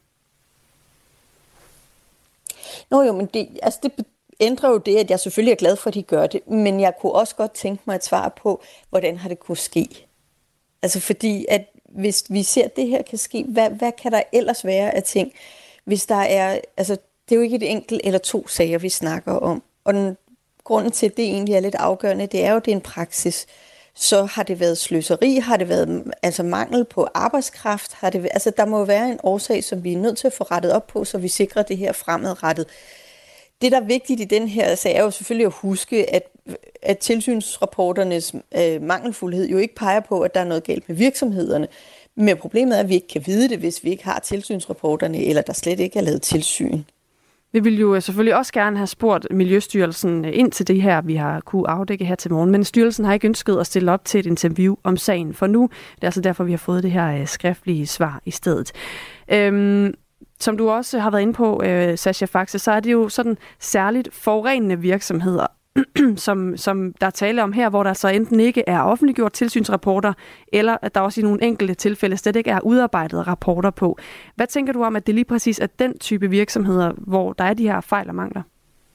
Men det ændrer jo det, at jeg selvfølgelig er glad for, at de gør det, men jeg kunne også godt tænke mig et svar på, hvordan har det kunne ske? Altså fordi, at hvis vi ser, at det her kan ske, hvad kan der ellers være af ting? Hvis der er, altså det er jo ikke et enkelt eller 2 sager, vi snakker om. Og grunden til, at det egentlig er lidt afgørende, det er jo, det er en praksis. Så har det været sløseri, har det været mangel på arbejdskraft, der må jo være en årsag, som vi er nødt til at få rettet op på, så vi sikrer det her fremadrettet. Det, der er vigtigt i den her sag, er jo selvfølgelig at huske, at tilsynsrapporternes mangelfuldhed jo ikke peger på, at der er noget galt med virksomhederne. Men problemet er, at vi ikke kan vide det, hvis vi ikke har tilsynsrapporterne, eller der slet ikke er lavet tilsyn. Vi vil jo selvfølgelig også gerne have spurgt Miljøstyrelsen ind til det her, vi har kunne afdække her til morgen, men styrelsen har ikke ønsket at stille op til et interview om sagen for nu. Det er altså derfor, vi har fået det her skriftlige svar i stedet. Som du også har været inde på, Sascha Faxe, så er det jo sådan særligt forurenende virksomheder, som der er tale om her, hvor der så enten ikke er offentliggjort tilsynsrapporter, eller at der også i nogle enkelte tilfælde slet ikke er udarbejdet rapporter på. Hvad tænker du om, at det lige præcis er den type virksomheder, hvor der er de her fejl og mangler?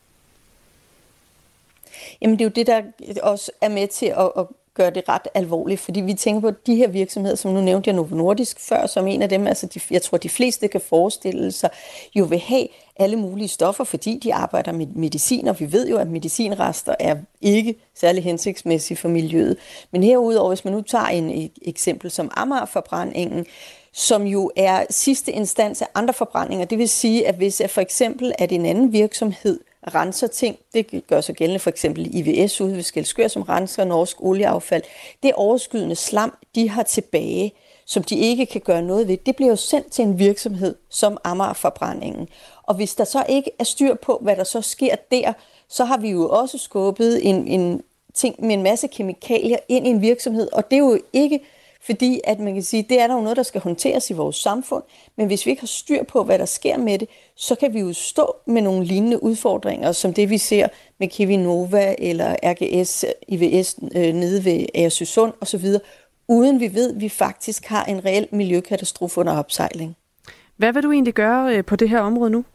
Jamen det er jo det, der også er med til at gøre det ret alvorligt, fordi vi tænker på de her virksomheder, som nu nævnte jeg Novo Nordisk før, som en af dem, jeg tror de fleste kan forestille sig, jo vil have alle mulige stoffer, fordi de arbejder med medicin, og vi ved jo, at medicinrester er ikke særlig hensigtsmæssige for miljøet. Men herudover, hvis man nu tager et eksempel som Amagerforbrændingen, som jo er sidste instans af andre forbrændinger, det vil sige, at hvis for eksempel at en anden virksomhed renser ting, det gør sig gældende for eksempel IVS ude ved Skælskør, som renser norsk olieaffald, det overskydende slam, de har tilbage, som de ikke kan gøre noget ved, det bliver jo sendt til en virksomhed som Amagerforbrændingen. Og hvis der så ikke er styr på, hvad der så sker der, så har vi jo også skubbet en ting med en masse kemikalier ind i en virksomhed, og det er jo ikke fordi, at man kan sige, det er der jo noget, der skal håndteres i vores samfund, men hvis vi ikke har styr på, hvad der sker med det, så kan vi jo stå med nogle lignende udfordringer, som det vi ser med Cheminova eller RGS, IVS nede ved Agersøsund osv., uden vi ved, at vi faktisk har en reel miljøkatastrofe under opsejling. Hvad vil du egentlig gøre på det her område nu?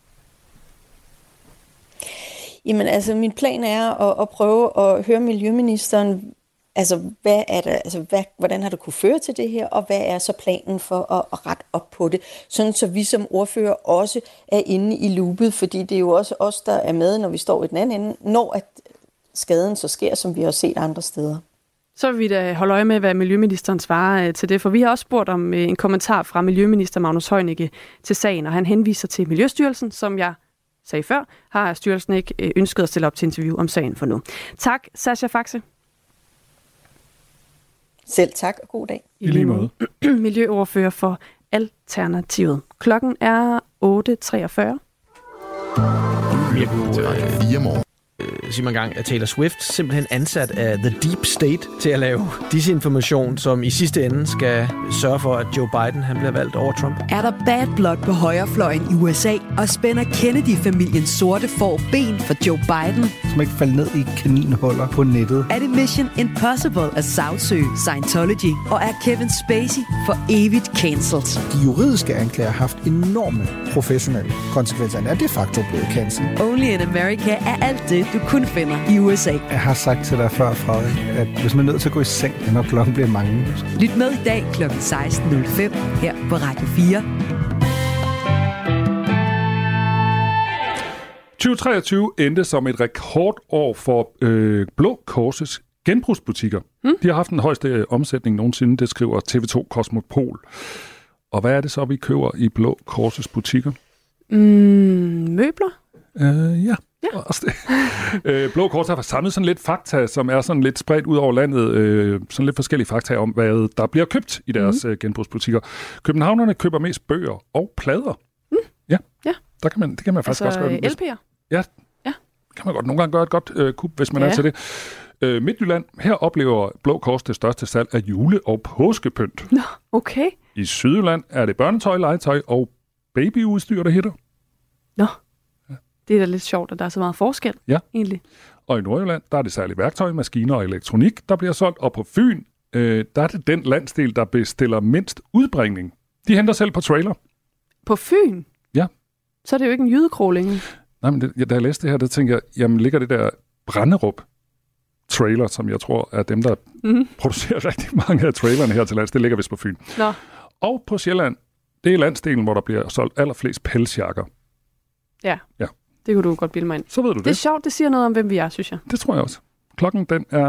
Jamen altså, min plan er at prøve at høre miljøministeren, altså, hvordan har det kunne føre til det her, og hvad er så planen for at rette op på det? Sådan så vi som ordfører også er inde i loopet, fordi det er jo også os, der er med, når vi står i den anden ende, når at skaden så sker, som vi har set andre steder. Så vil vi da holde øje med, hvad miljøministeren svarer til det, for vi har også spurgt om en kommentar fra miljøminister Magnus Heunicke til sagen, og han henviser til Miljøstyrelsen, som jeg sagde før, har styrelsen ikke ønsket at stille op til interview om sagen for nu. Tak, Sascha Faxe. Selv tak, og god dag. I lige måde. Miljøordfører for Alternativet. Klokken er 8.43. Simon Gang, at Taylor Swift simpelthen ansat af The Deep State til at lave disinformation, som i sidste ende skal sørge for, at Joe Biden han bliver valgt over Trump. Er der bad blood på højrefløjen i USA, og spænder Kennedy-familiens sorte får ben for Joe Biden? Som ikke falder ned i kaninhuller på nettet. Er det Mission Impossible at sagsøge Scientology? Og er Kevin Spacey for evigt cancelled? De juridiske anklager har haft enorme professionelle konsekvenser. Er de facto blevet cancelled? Only in America er alt det, du kun finder i USA. Jeg har sagt til dig før, Frederik, at hvis man er nødt til at gå i seng, når klokken bliver mange. Lyt med i dag kl. 16.05 her på Radio 4. 2023 endte som et rekordår for Blå Korses genbrugsbutikker. De har haft den højeste omsætning nogensinde, det skriver TV2 Cosmopol. Og hvad er det så, vi køber i Blå Korses butikker? Møbler? Ja. Blå Kors har samlet sådan lidt fakta, som er sådan lidt spredt ud over landet. Sådan lidt forskellige fakta om, hvad der bliver købt i deres genbrugsbutikker. Københavnerne køber mest bøger og plader. Ja. Det kan man faktisk også gøre. LP'er? Ja. Kan man godt nogle gange gøre et godt kup, hvis man er til det. Midtjylland, her oplever Blå Kors det største salg af jule- og påskepynt. Nå, okay. I Sydjylland er det børnetøj, legetøj og babyudstyr, der hitter. Nå, det er da lidt sjovt, at der er så meget forskel, egentlig. Og i Nordjylland, der er det særligt værktøj, maskiner og elektronik, der bliver solgt. Og på Fyn, der er det den landsdel, der bestiller mindst udbringning. De henter selv på trailer. På Fyn? Ja. Så er det jo ikke en jydekrog længere. Nej, men da jeg læste det her, der tænker jeg, jamen ligger det der Branderup trailer, som jeg tror er dem, der producerer rigtig mange af trailerne her til lands, det ligger vist på Fyn. Nå. Og på Sjælland, det er landsdelen, hvor der bliver solgt allerflest pelsjakker. Ja. Det kunne du godt bilde mig ind. Så ved du det. Det er sjovt, det siger noget om, hvem vi er, synes jeg. Det tror jeg også. Klokken, den er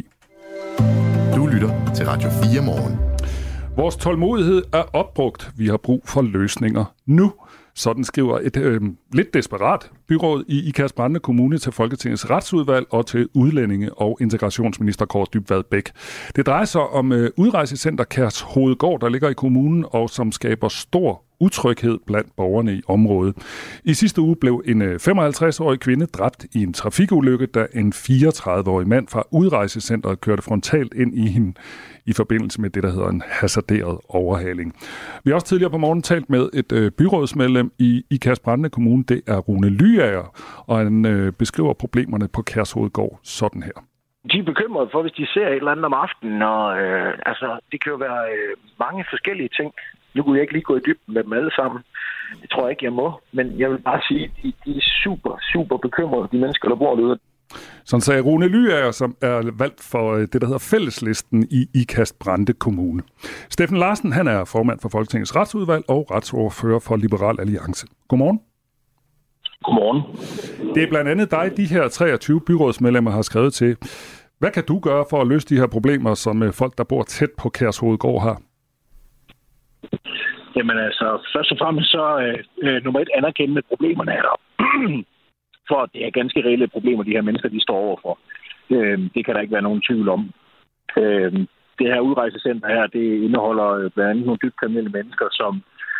8:15. Du lytter til Radio 4 morgen. Vores tålmodighed er opbrugt. Vi har brug for løsninger nu. Sådan skriver et lidt desperat byråd i Ikast-Brande Kommune til Folketingets retsudvalg og til udlændinge- og integrationsminister Kaare Dybvad Bek. Det drejer sig om udrejsecenter Kærshovedgård, der ligger i kommunen, og som skaber stor utryghed blandt borgerne i området. I sidste uge blev en 55-årig kvinde dræbt i en trafikulykke, da en 34-årig mand fra udrejsecenteret kørte frontalt ind i hende i forbindelse med det, der hedder en hasarderet overhaling. Vi har også tidligere på morgen talt med et byrådsmedlem i Ikast-Brande Kommune. Det er Rune Lyager, og han beskriver problemerne på Kærshovedgård sådan her. De er bekymrede for, hvis de ser et eller andet om aftenen, og det kan jo være mange forskellige ting. Nu kunne jeg ikke lige gå i dybden med dem alle sammen. Det tror jeg ikke, jeg må. Men jeg vil bare sige, at de er super, super bekymrede, de mennesker, der bor derude. Sådan sagde Rune Lyager, som er valgt for det, der hedder Fælleslisten i Ikast-Brande Kommune. Steffen Larsen, han er formand for Folketingets retsudvalg og retsordfører for Liberal Alliance. Godmorgen. Godmorgen. Det er blandt andet dig, de her 23 byrådsmedlemmer har skrevet til. Hvad kan du gøre for at løse de her problemer, som folk, der bor tæt på Kærshovedgård har? Jamen først og fremmest så nummer 1 anerkende, at problemerne er der. For det er ganske reelle problemer, de her mennesker, de står overfor. Det kan der ikke være nogen tvivl om. Det her udrejsecenter her, det indeholder blandt andet nogle dybt kriminelle mennesker, som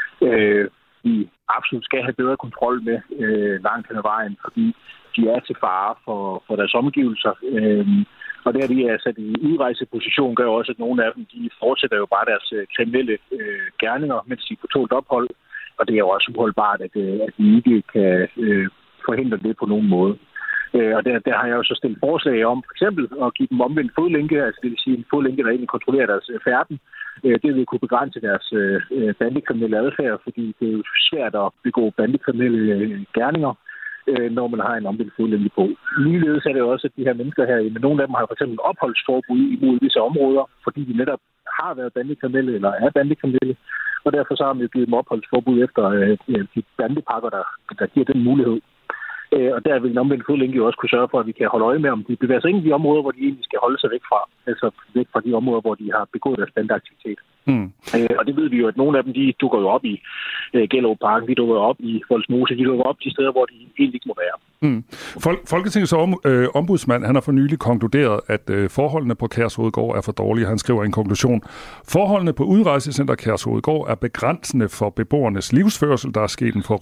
vi absolut skal have bedre kontrol med langt hen ad vejen, fordi de er til fare for deres omgivelser. Og der de er sat i udrejseposition, gør også, at nogle af dem de fortsætter jo bare deres kriminelle gerninger, mens de er på tålt ophold. Og det er jo også uholdbart, at de ikke kan forhindre det på nogen måde. Og der har jeg jo så stillet forslag om, for eksempel at give dem omvendt fodlænke, altså det vil sige en fodlænke, der egentlig kontrollerer deres færden. Det vil kunne begrænse deres bandekriminelle adfærd, fordi det er jo svært at begå bandekriminelle gerninger, når man har en omvendt fodlænke på. Ligeledes er det også, at de her mennesker her, men nogle af dem har for eksempel opholdsforbud imod visse områder, fordi de netop har været bandekriminelle eller er bandekriminelle, og derfor så har man jo givet dem opholdsforbud efter de bandepakker, der giver den mulighed. Og der vil en omvendt fodlænke jo også kunne sørge for, at vi kan holde øje med, om de bevæger sig ind i de områder, hvor de egentlig skal holde sig væk fra. Altså væk fra de områder, hvor de har begået deres bandeaktivitet. Og det ved vi jo, at nogle af dem, de dukker jo op i Gellerupparken, de dukker op i Vollsmose, de dukker op de steder, hvor de egentlig ikke må være. Folketingets ombudsmand, han har for nylig konkluderet, at forholdene på Kærshovedgård er for dårlige. Han skriver en konklusion. Forholdene på udrejsecenter Kærshovedgård er begrænsende for beboernes livsførsel. Der er sket en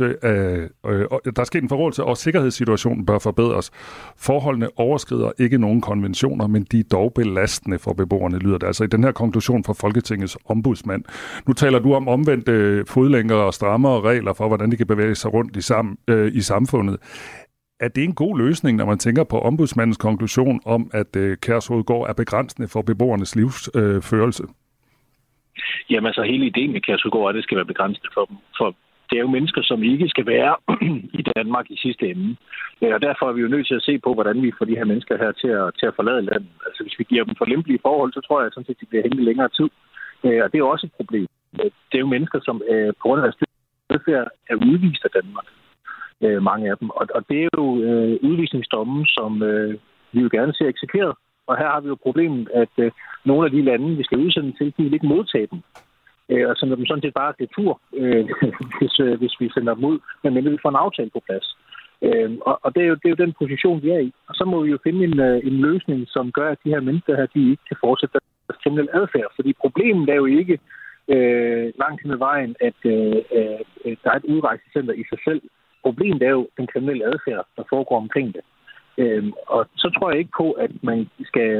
forrådelse, og sikkerhedssituationen bør forbedres. Forholdene overskrider ikke nogen konventioner, men de er dog belastende for beboerne, lyder det. Altså i den her konklusion fra Folketingets ombudsmand. Nu taler du om omvendte fodlænker og strammere regler for, hvordan de kan bevæge sig rundt i samfundet. Er det en god løsning, når man tænker på ombudsmandens konklusion om, at Kærshovedgård er begrænsende for beboernes livsførelse? Jamen altså hele ideen med Kærshovedgård er, at det skal være begrænsende for dem. For det er jo mennesker, som ikke skal være i Danmark i sidste ende. Og derfor er vi jo nødt til at se på, hvordan vi får de her mennesker her til at forlade landet. Altså hvis vi giver dem for lempelige forhold, så tror jeg sådan set, at de bliver hængende længere tid. Og det er jo også et problem. Det er jo mennesker, som på grund af deres adfærd er udvist af Danmark. Mange af dem. Og det er jo udvisningsdommen, som vi jo gerne ser eksekveret. Og her har vi jo problemet, at nogle af de lande, vi skal udsende til, de vil ikke modtage dem. Og så når dem sådan set bare retur, hvis vi sender dem ud, men vi får en aftale på plads. Og det er jo den position, vi er i. Og så må vi jo finde en løsning, som gør, at de her mennesker her, de ikke kan fortsætte deres kriminelle adfærd. Fordi problemet er jo ikke langt hen ad vejen, at der er et udrejsecenter i sig selv. Problemet er jo den kriminelle adfærd, der foregår omkring det. Og så tror jeg ikke på, at man skal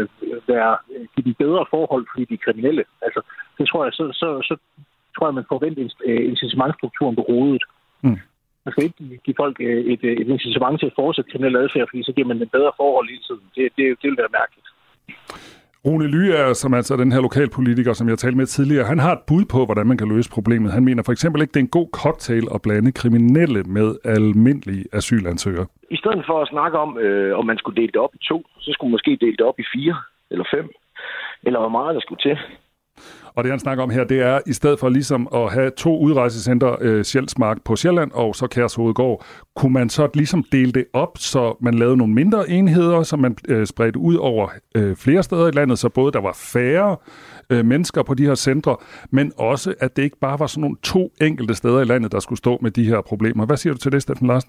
give dem bedre forhold, fordi de er kriminelle. Altså, det tror jeg, så tror jeg, man får vendt incitamentstrukturen på hovedet. Man skal ikke give folk et incitament til at fortsætte kriminelle adfærd, fordi så giver man en bedre forhold hele tiden. Det vil være mærkeligt. Rune Lyager, som altså er den her lokalpolitiker, som jeg talte med tidligere, han har et bud på, hvordan man kan løse problemet. Han mener for eksempel ikke, det er en god cocktail at blande kriminelle med almindelige asylansøgere. I stedet for at snakke om man skulle dele det op i 2, så skulle man måske dele det op i 4 eller 5, eller hvor meget der skulle til. Og det, han snakker om her, det er, i stedet for ligesom at have 2 udrejsecenter, Sjælsmark på Sjælland og så Kærshovedgård, kunne man så ligesom dele det op, så man lavede nogle mindre enheder, som man spredte ud over flere steder i landet, så både der var færre mennesker på de her centre, men også, at det ikke bare var sådan nogle 2 enkelte steder i landet, der skulle stå med de her problemer. Hvad siger du til det, Steffen Larsen?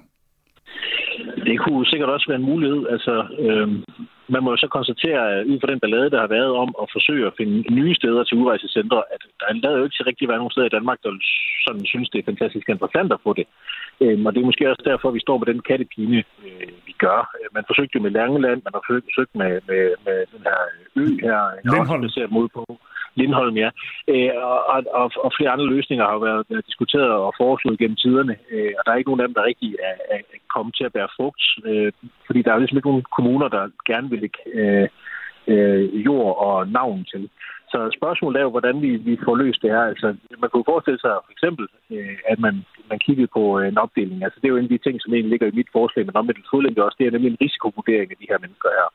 Det kunne sikkert også være en mulighed. Altså, man må jo så konstatere, ud fra den ballade, der har været om at forsøge at finde nye steder til udrejsecentre, at der lader jo ikke til rigtig være nogen steder i Danmark, der sådan synes, det er fantastisk interessant at få det. Og det er måske også derfor, vi står med den kattepine, vi gør. Man forsøgte jo med Langeland, man har forsøgt med den her ø her, Lindholm. Jeg ser mod på Lindholm, ja. Og flere andre løsninger har været diskuteret og foreslået gennem tiderne, og der er ikke nogen af dem, der rigtig er kommet til at bære frugt, fordi der er ligesom ikke nogen kommuner, der gerne vil lægge jord og navn til. Så spørgsmålet er jo, hvordan vi får løst det her. Altså, man kunne forestille sig for eksempel, at man kiggede på en opdeling. Altså, det er jo en af de ting, som egentlig ligger i mit forslag, men omvendt fodlænke også, det er nemlig en risikovurdering af de her mennesker her.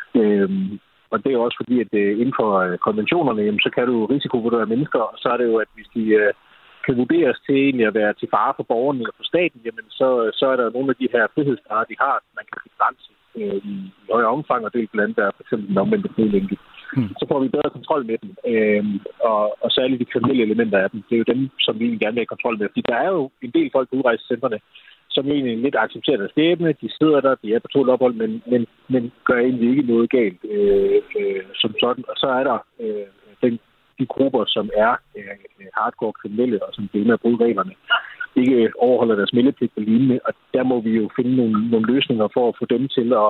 Og det er også fordi, at inden for konventionerne, jamen, så kan du risikovurdere mennesker, og så er det jo, at hvis de kan vurderes til egentlig at være til fare for borgerne eller for staten, jamen så er der nogle af de her frihedsgrader, de har, man kan begrænse i højere omfang, og det er blandt andet for eksempel den omvendte fodlænke. Så får vi bedre kontrol med dem, og særligt de kriminelle elementer af dem. Det er jo dem, som vi gerne vil have kontrol med. Fordi der er jo en del folk på udrejsecentrene, som egentlig lidt accepterer deres skæbne. De sidder der, de er på tålt ophold, men gør egentlig ikke noget galt som sådan. Og så er der de grupper, som er hardcore kriminelle, og som bliver med at bryde reglerne, ikke overholder deres meldepligt og lignende. Og der må vi jo finde nogle løsninger for at få dem til at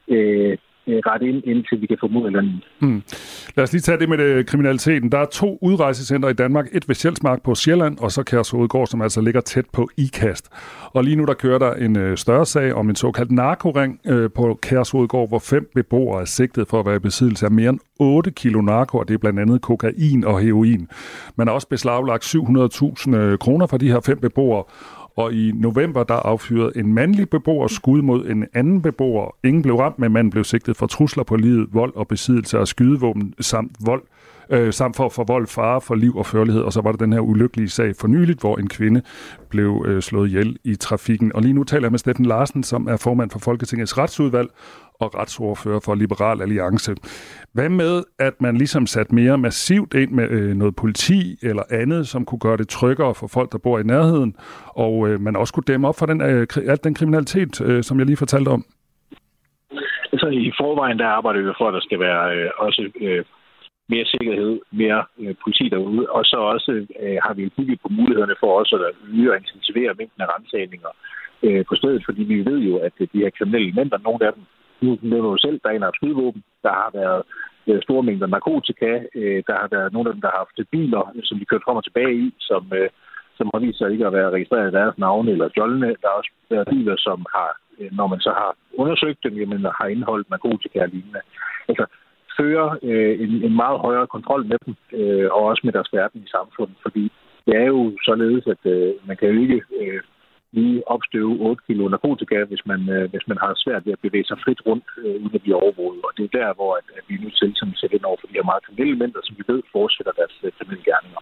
rette ind, indtil vi kan få mod eller andet. Lad os lige tage det med kriminaliteten. Der er 2 udrejsecenter i Danmark. Et ved Sjælsmark på Sjælland, og så Kærshovedgård, som altså ligger tæt på Ikast. Og lige nu der kører der en større sag om en såkaldt narkoring på Kærshovedgård, hvor 5 beboere er sigtet for at være i besiddelse af mere end 8 kilo narko, og det er blandt andet kokain og heroin. Man har også beslaglagt 700.000 kroner for de her 5 beboere. Og i november, der affyrede en mandlig beboer skud mod en anden beboer. Ingen blev ramt, men manden blev sigtet for trusler på livet, vold og besiddelse af skydevåben samt for at forvolde fare for liv og førlighed. Og så var der den her ulykkelige sag for nyligt, hvor en kvinde blev slået ihjel i trafikken. Og lige nu taler jeg med Steffen Larsen, som er formand for Folketingets retsudvalg og retsordfører for Liberal Alliance. Hvad med, at man ligesom satte mere massivt ind med noget politi eller andet, som kunne gøre det tryggere for folk, der bor i nærheden, og man også kunne dæmme op for al den kriminalitet, som jeg lige fortalte om? Altså i forvejen, der arbejder vi for, at der skal være også mere sikkerhed, mere politi derude, og så også har vi kigget på mulighederne for også at øge og intensivere mængden af ransagninger på stedet, fordi vi ved jo, at de her kriminelle elementer, nogle af dem, nu nævner du selv, der er en af skydevåben, der har været store mængder narkotika, der har været nogle af dem, der har haft biler, som de kørt frem og tilbage i, som har vist sig ikke at være registreret i deres navne eller stjålne. Der har også været biler, som har, når man så har undersøgt dem, jamen, har indeholdt narkotika og lignende. Altså, fører en meget højere kontrol med dem, og også med deres verden i samfundet, fordi det er jo således, at man kan jo ikke lige opstøve 8 kilo narkotika, hvis man har svært ved at bevæge sig frit rundt, uden at blive overvåget. Og det er der, hvor at vi er nødt til at sætte ind over for de her meget kriminelle elementer, som vi ved fortsætter deres kriminelle gerninger.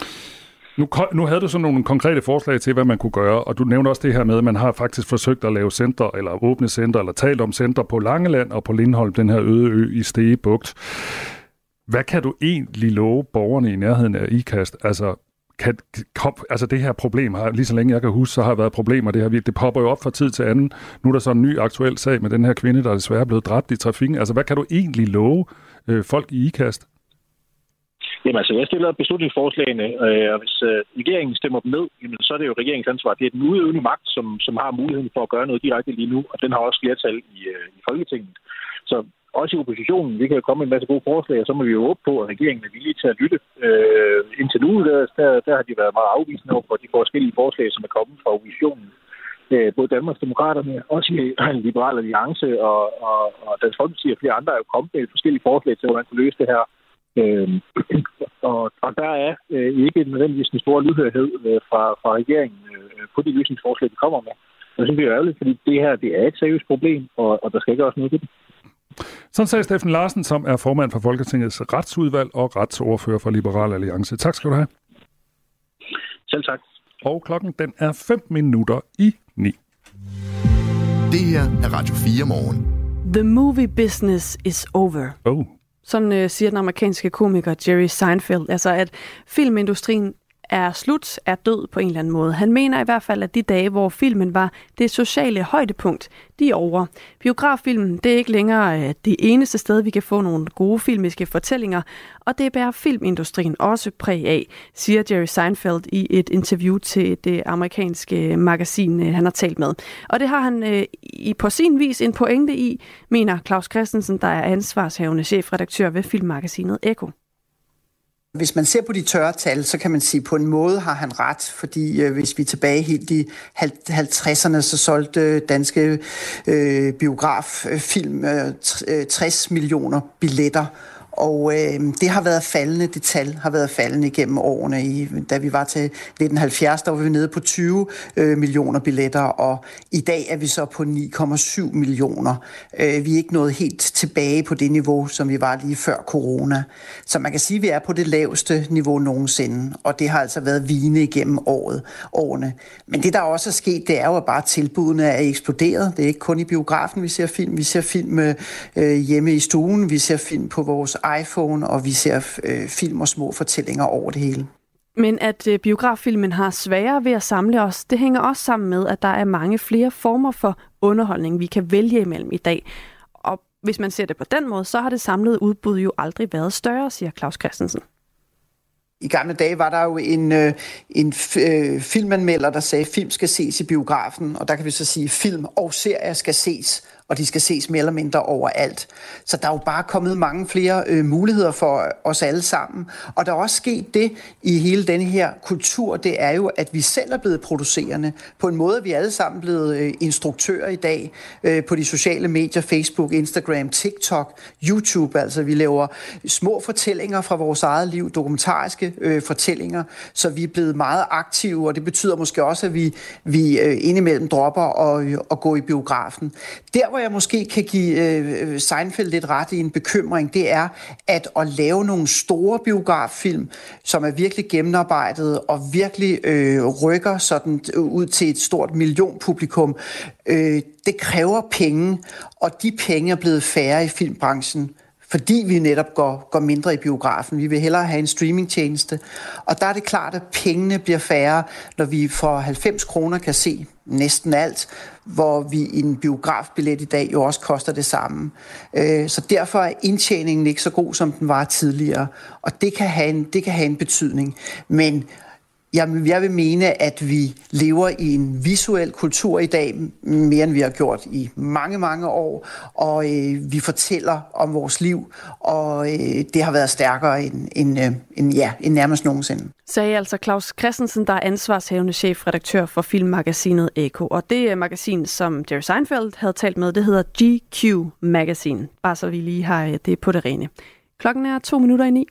Nu havde du sådan nogle konkrete forslag til, hvad man kunne gøre, og du nævnte også det her med, at man har faktisk forsøgt at lave center, eller åbne center, eller talt om center på Langeland og på Lindholm, den her øde ø i Stege Bugt. Hvad kan du egentlig love borgerne i nærheden af Ikast? Altså, altså det her problem har, lige så længe jeg kan huske, så har der været problemer. Det popper jo op fra tid til anden. Nu er der så en ny aktuel sag med den her kvinde, der desværre er blevet dræbt i trafikken. Altså, hvad kan du egentlig love folk i IKAST? Jamen altså, jeg stiller beslutningsforslagene, og hvis regeringen stemmer dem ned, jamen, så er det jo regeringens ansvar. Det er den udøvende magt, som har muligheden for at gøre noget direkte lige nu, og den har også flertal i Folketinget. Så også i oppositionen, vi kan jo komme med en masse gode forslag, og så må vi jo håbe på, at regeringen er villige til at lytte. Indtil nu, der har de været meget afvisende over for de forskellige forslag, som er kommet fra oppositionen. Både Danmarksdemokraterne, også i Liberal Alliance og Dansk Folkeparti og flere andre er jo kommet med forskellige forslag til, hvordan man kan løse det her. Og der er ikke nødvendigvis en stor lydhørhed fra regeringen på de løsningsforslag, de kommer med. Og det synes jeg er ærgerligt, fordi det her det er et seriøst problem, og der skal ikke også noget til det. Sådan sagde Steffen Larsen, som er formand for Folketingets retsudvalg og retsordfører for Liberal Alliance. Tak skal du have. Selv tak. Og klokken den er 8:05. Det her er Radio 4 morgen. The movie business is over. Sådan siger den amerikanske komiker Jerry Seinfeld. Altså at filmindustrien er slut, er død på en eller anden måde. Han mener i hvert fald, at de dage, hvor filmen var det sociale højdepunkt, de er over. Biograffilmen, det er ikke længere det eneste sted, vi kan få nogle gode filmiske fortællinger, og det bærer filmindustrien også præg af, siger Jerry Seinfeld i et interview til det amerikanske magasin, han har talt med. Og det har han på sin vis en pointe i, mener Claus Christensen, der er ansvarshavende chefredaktør ved filmmagasinet Ekko. Hvis man ser på de tørre tal, så kan man sige, at på en måde har han ret, fordi hvis vi er tilbage helt i 50'erne, så solgte danske biograffilm 60 millioner billetter. Og det har været faldende, det tal har været faldende igennem årene. Da vi var til 1970, der var vi nede på 20 millioner billetter, og i dag er vi så på 9,7 millioner. Vi er ikke nået helt tilbage på det niveau, som vi var lige før corona. Så man kan sige, at vi er på det laveste niveau nogensinde, og det har altså været vigende igennem årene. Men det, der også er sket, det er jo, at bare tilbudene er eksploderet. Det er ikke kun i biografen, vi ser film. Vi ser film hjemme i stuen, vi ser film på vores iPhone, og vi ser film og små fortællinger over det hele. Men at biograffilmen har sværere ved at samle os, det hænger også sammen med, at der er mange flere former for underholdning, vi kan vælge imellem i dag. Og hvis man ser det på den måde, så har det samlede udbud jo aldrig været større, siger Claus Christensen. I gamle dage var der jo en filmanmelder, der sagde, at film skal ses i biografen, og der kan vi så sige, at film og serier skal ses, og de skal ses mere eller mindre overalt. Så der er jo bare kommet mange flere muligheder for os alle sammen. Og der er også sket det i hele denne her kultur, det er jo, at vi selv er blevet producerende. På en måde er vi alle sammen blevet instruktører i dag på de sociale medier, Facebook, Instagram, TikTok, YouTube. Altså vi laver små fortællinger fra vores eget liv, dokumentariske fortællinger, så vi er blevet meget aktive, og det betyder måske også, at vi indimellem dropper at gå i biografen. Der, hvor jeg måske kan give Seinfeld lidt ret i en bekymring, det er, at lave nogle store biograffilm, som er virkelig gennemarbejdet og virkelig rykker sådan ud til et stort millionpublikum, det kræver penge, og de penge er blevet færre i filmbranchen, fordi vi netop går mindre i biografen. Vi vil hellere have en streamingtjeneste. Og der er det klart, at pengene bliver færre, når vi for 90 kroner kan se næsten alt, hvor vi i en biografbillet i dag jo også koster det samme. Så derfor er indtjeningen ikke så god, som den var tidligere. Og det kan have en betydning. Men jeg vil mene, at vi lever i en visuel kultur i dag, mere end vi har gjort i mange, mange år, og vi fortæller om vores liv, og det har været stærkere end nærmest nogensinde. Sagde altså Claus Christensen, der er ansvarshavende chefredaktør for filmmagasinet Ekko. Og det magasin, som Jerry Seinfeld havde talt med, det hedder GQ Magazine. Bare så vi lige har det på det rene. Klokken er 8:02.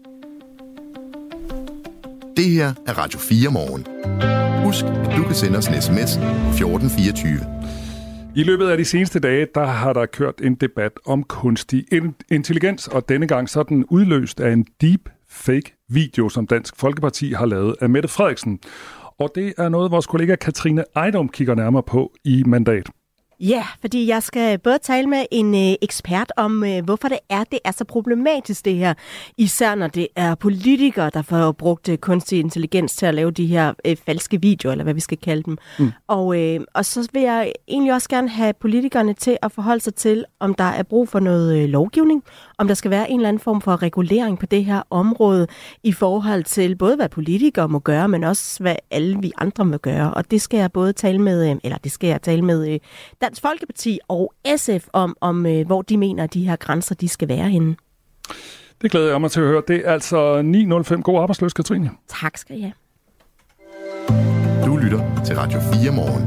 Det her er Radio 4 morgen. Husk, at du kan sende os en sms 1424. I løbet af de seneste dage, der har der kørt en debat om kunstig intelligens, og denne gang så er den udløst af en deepfake video, som Dansk Folkeparti har lavet af Mette Frederiksen. Og det er noget, vores kollega Katrine Ejdom kigger nærmere på i Mandat. Ja, fordi jeg skal både tale med en ekspert om, hvorfor det er så problematisk det her. Især når det er politikere, der får brugt kunstig intelligens til at lave de her falske videoer, eller hvad vi skal kalde dem. Og så vil jeg egentlig også gerne have politikerne til at forholde sig til, om der er brug for noget lovgivning, om der skal være en eller anden form for regulering på det her område i forhold til både, hvad politikere må gøre, men også, hvad alle vi andre må gøre. Og det skal jeg både tale med, Dansk Folkeparti og SF om hvor de mener, at de her grænser, de skal være henne. Det glæder jeg mig til at høre. Det er altså 9:05. God arbejdsløs, Katrine. Tak skal I have. Du lytter til Radio 4 morgen.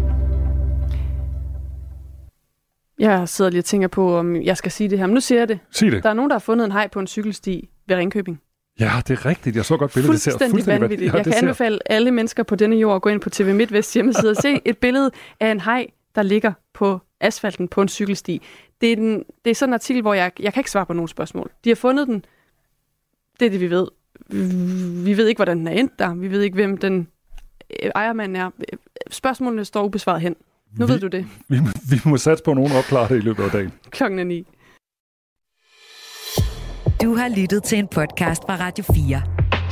Jeg sidder lige og tænker på, om jeg skal sige det her, men nu siger jeg det. Sig det. Der er nogen, der har fundet en haj på en cykelsti ved Ringkøbing. Ja, det er rigtigt. Jeg så godt billedet. Det ser fuldstændig vanvittigt. Jeg kan anbefale alle mennesker på denne jord at gå ind på TV MidtVest hjemmeside og se et billede af en haj, der ligger på asfalten på en cykelsti. Det er sådan en artikel, hvor jeg kan ikke svare på nogen spørgsmål. De har fundet den. Det er det, vi ved. Vi ved ikke, hvordan den er endt der. Vi ved ikke, hvem den ejermand er. Spørgsmålene står ubesvaret hen. Nu ved du det. Vi må satse på, at nogen opklarer det i løbet af dagen. 9:00. Du har lyttet til en podcast fra Radio 4.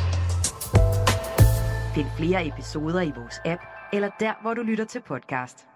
Find flere episoder i vores app, eller der, hvor du lytter til podcast.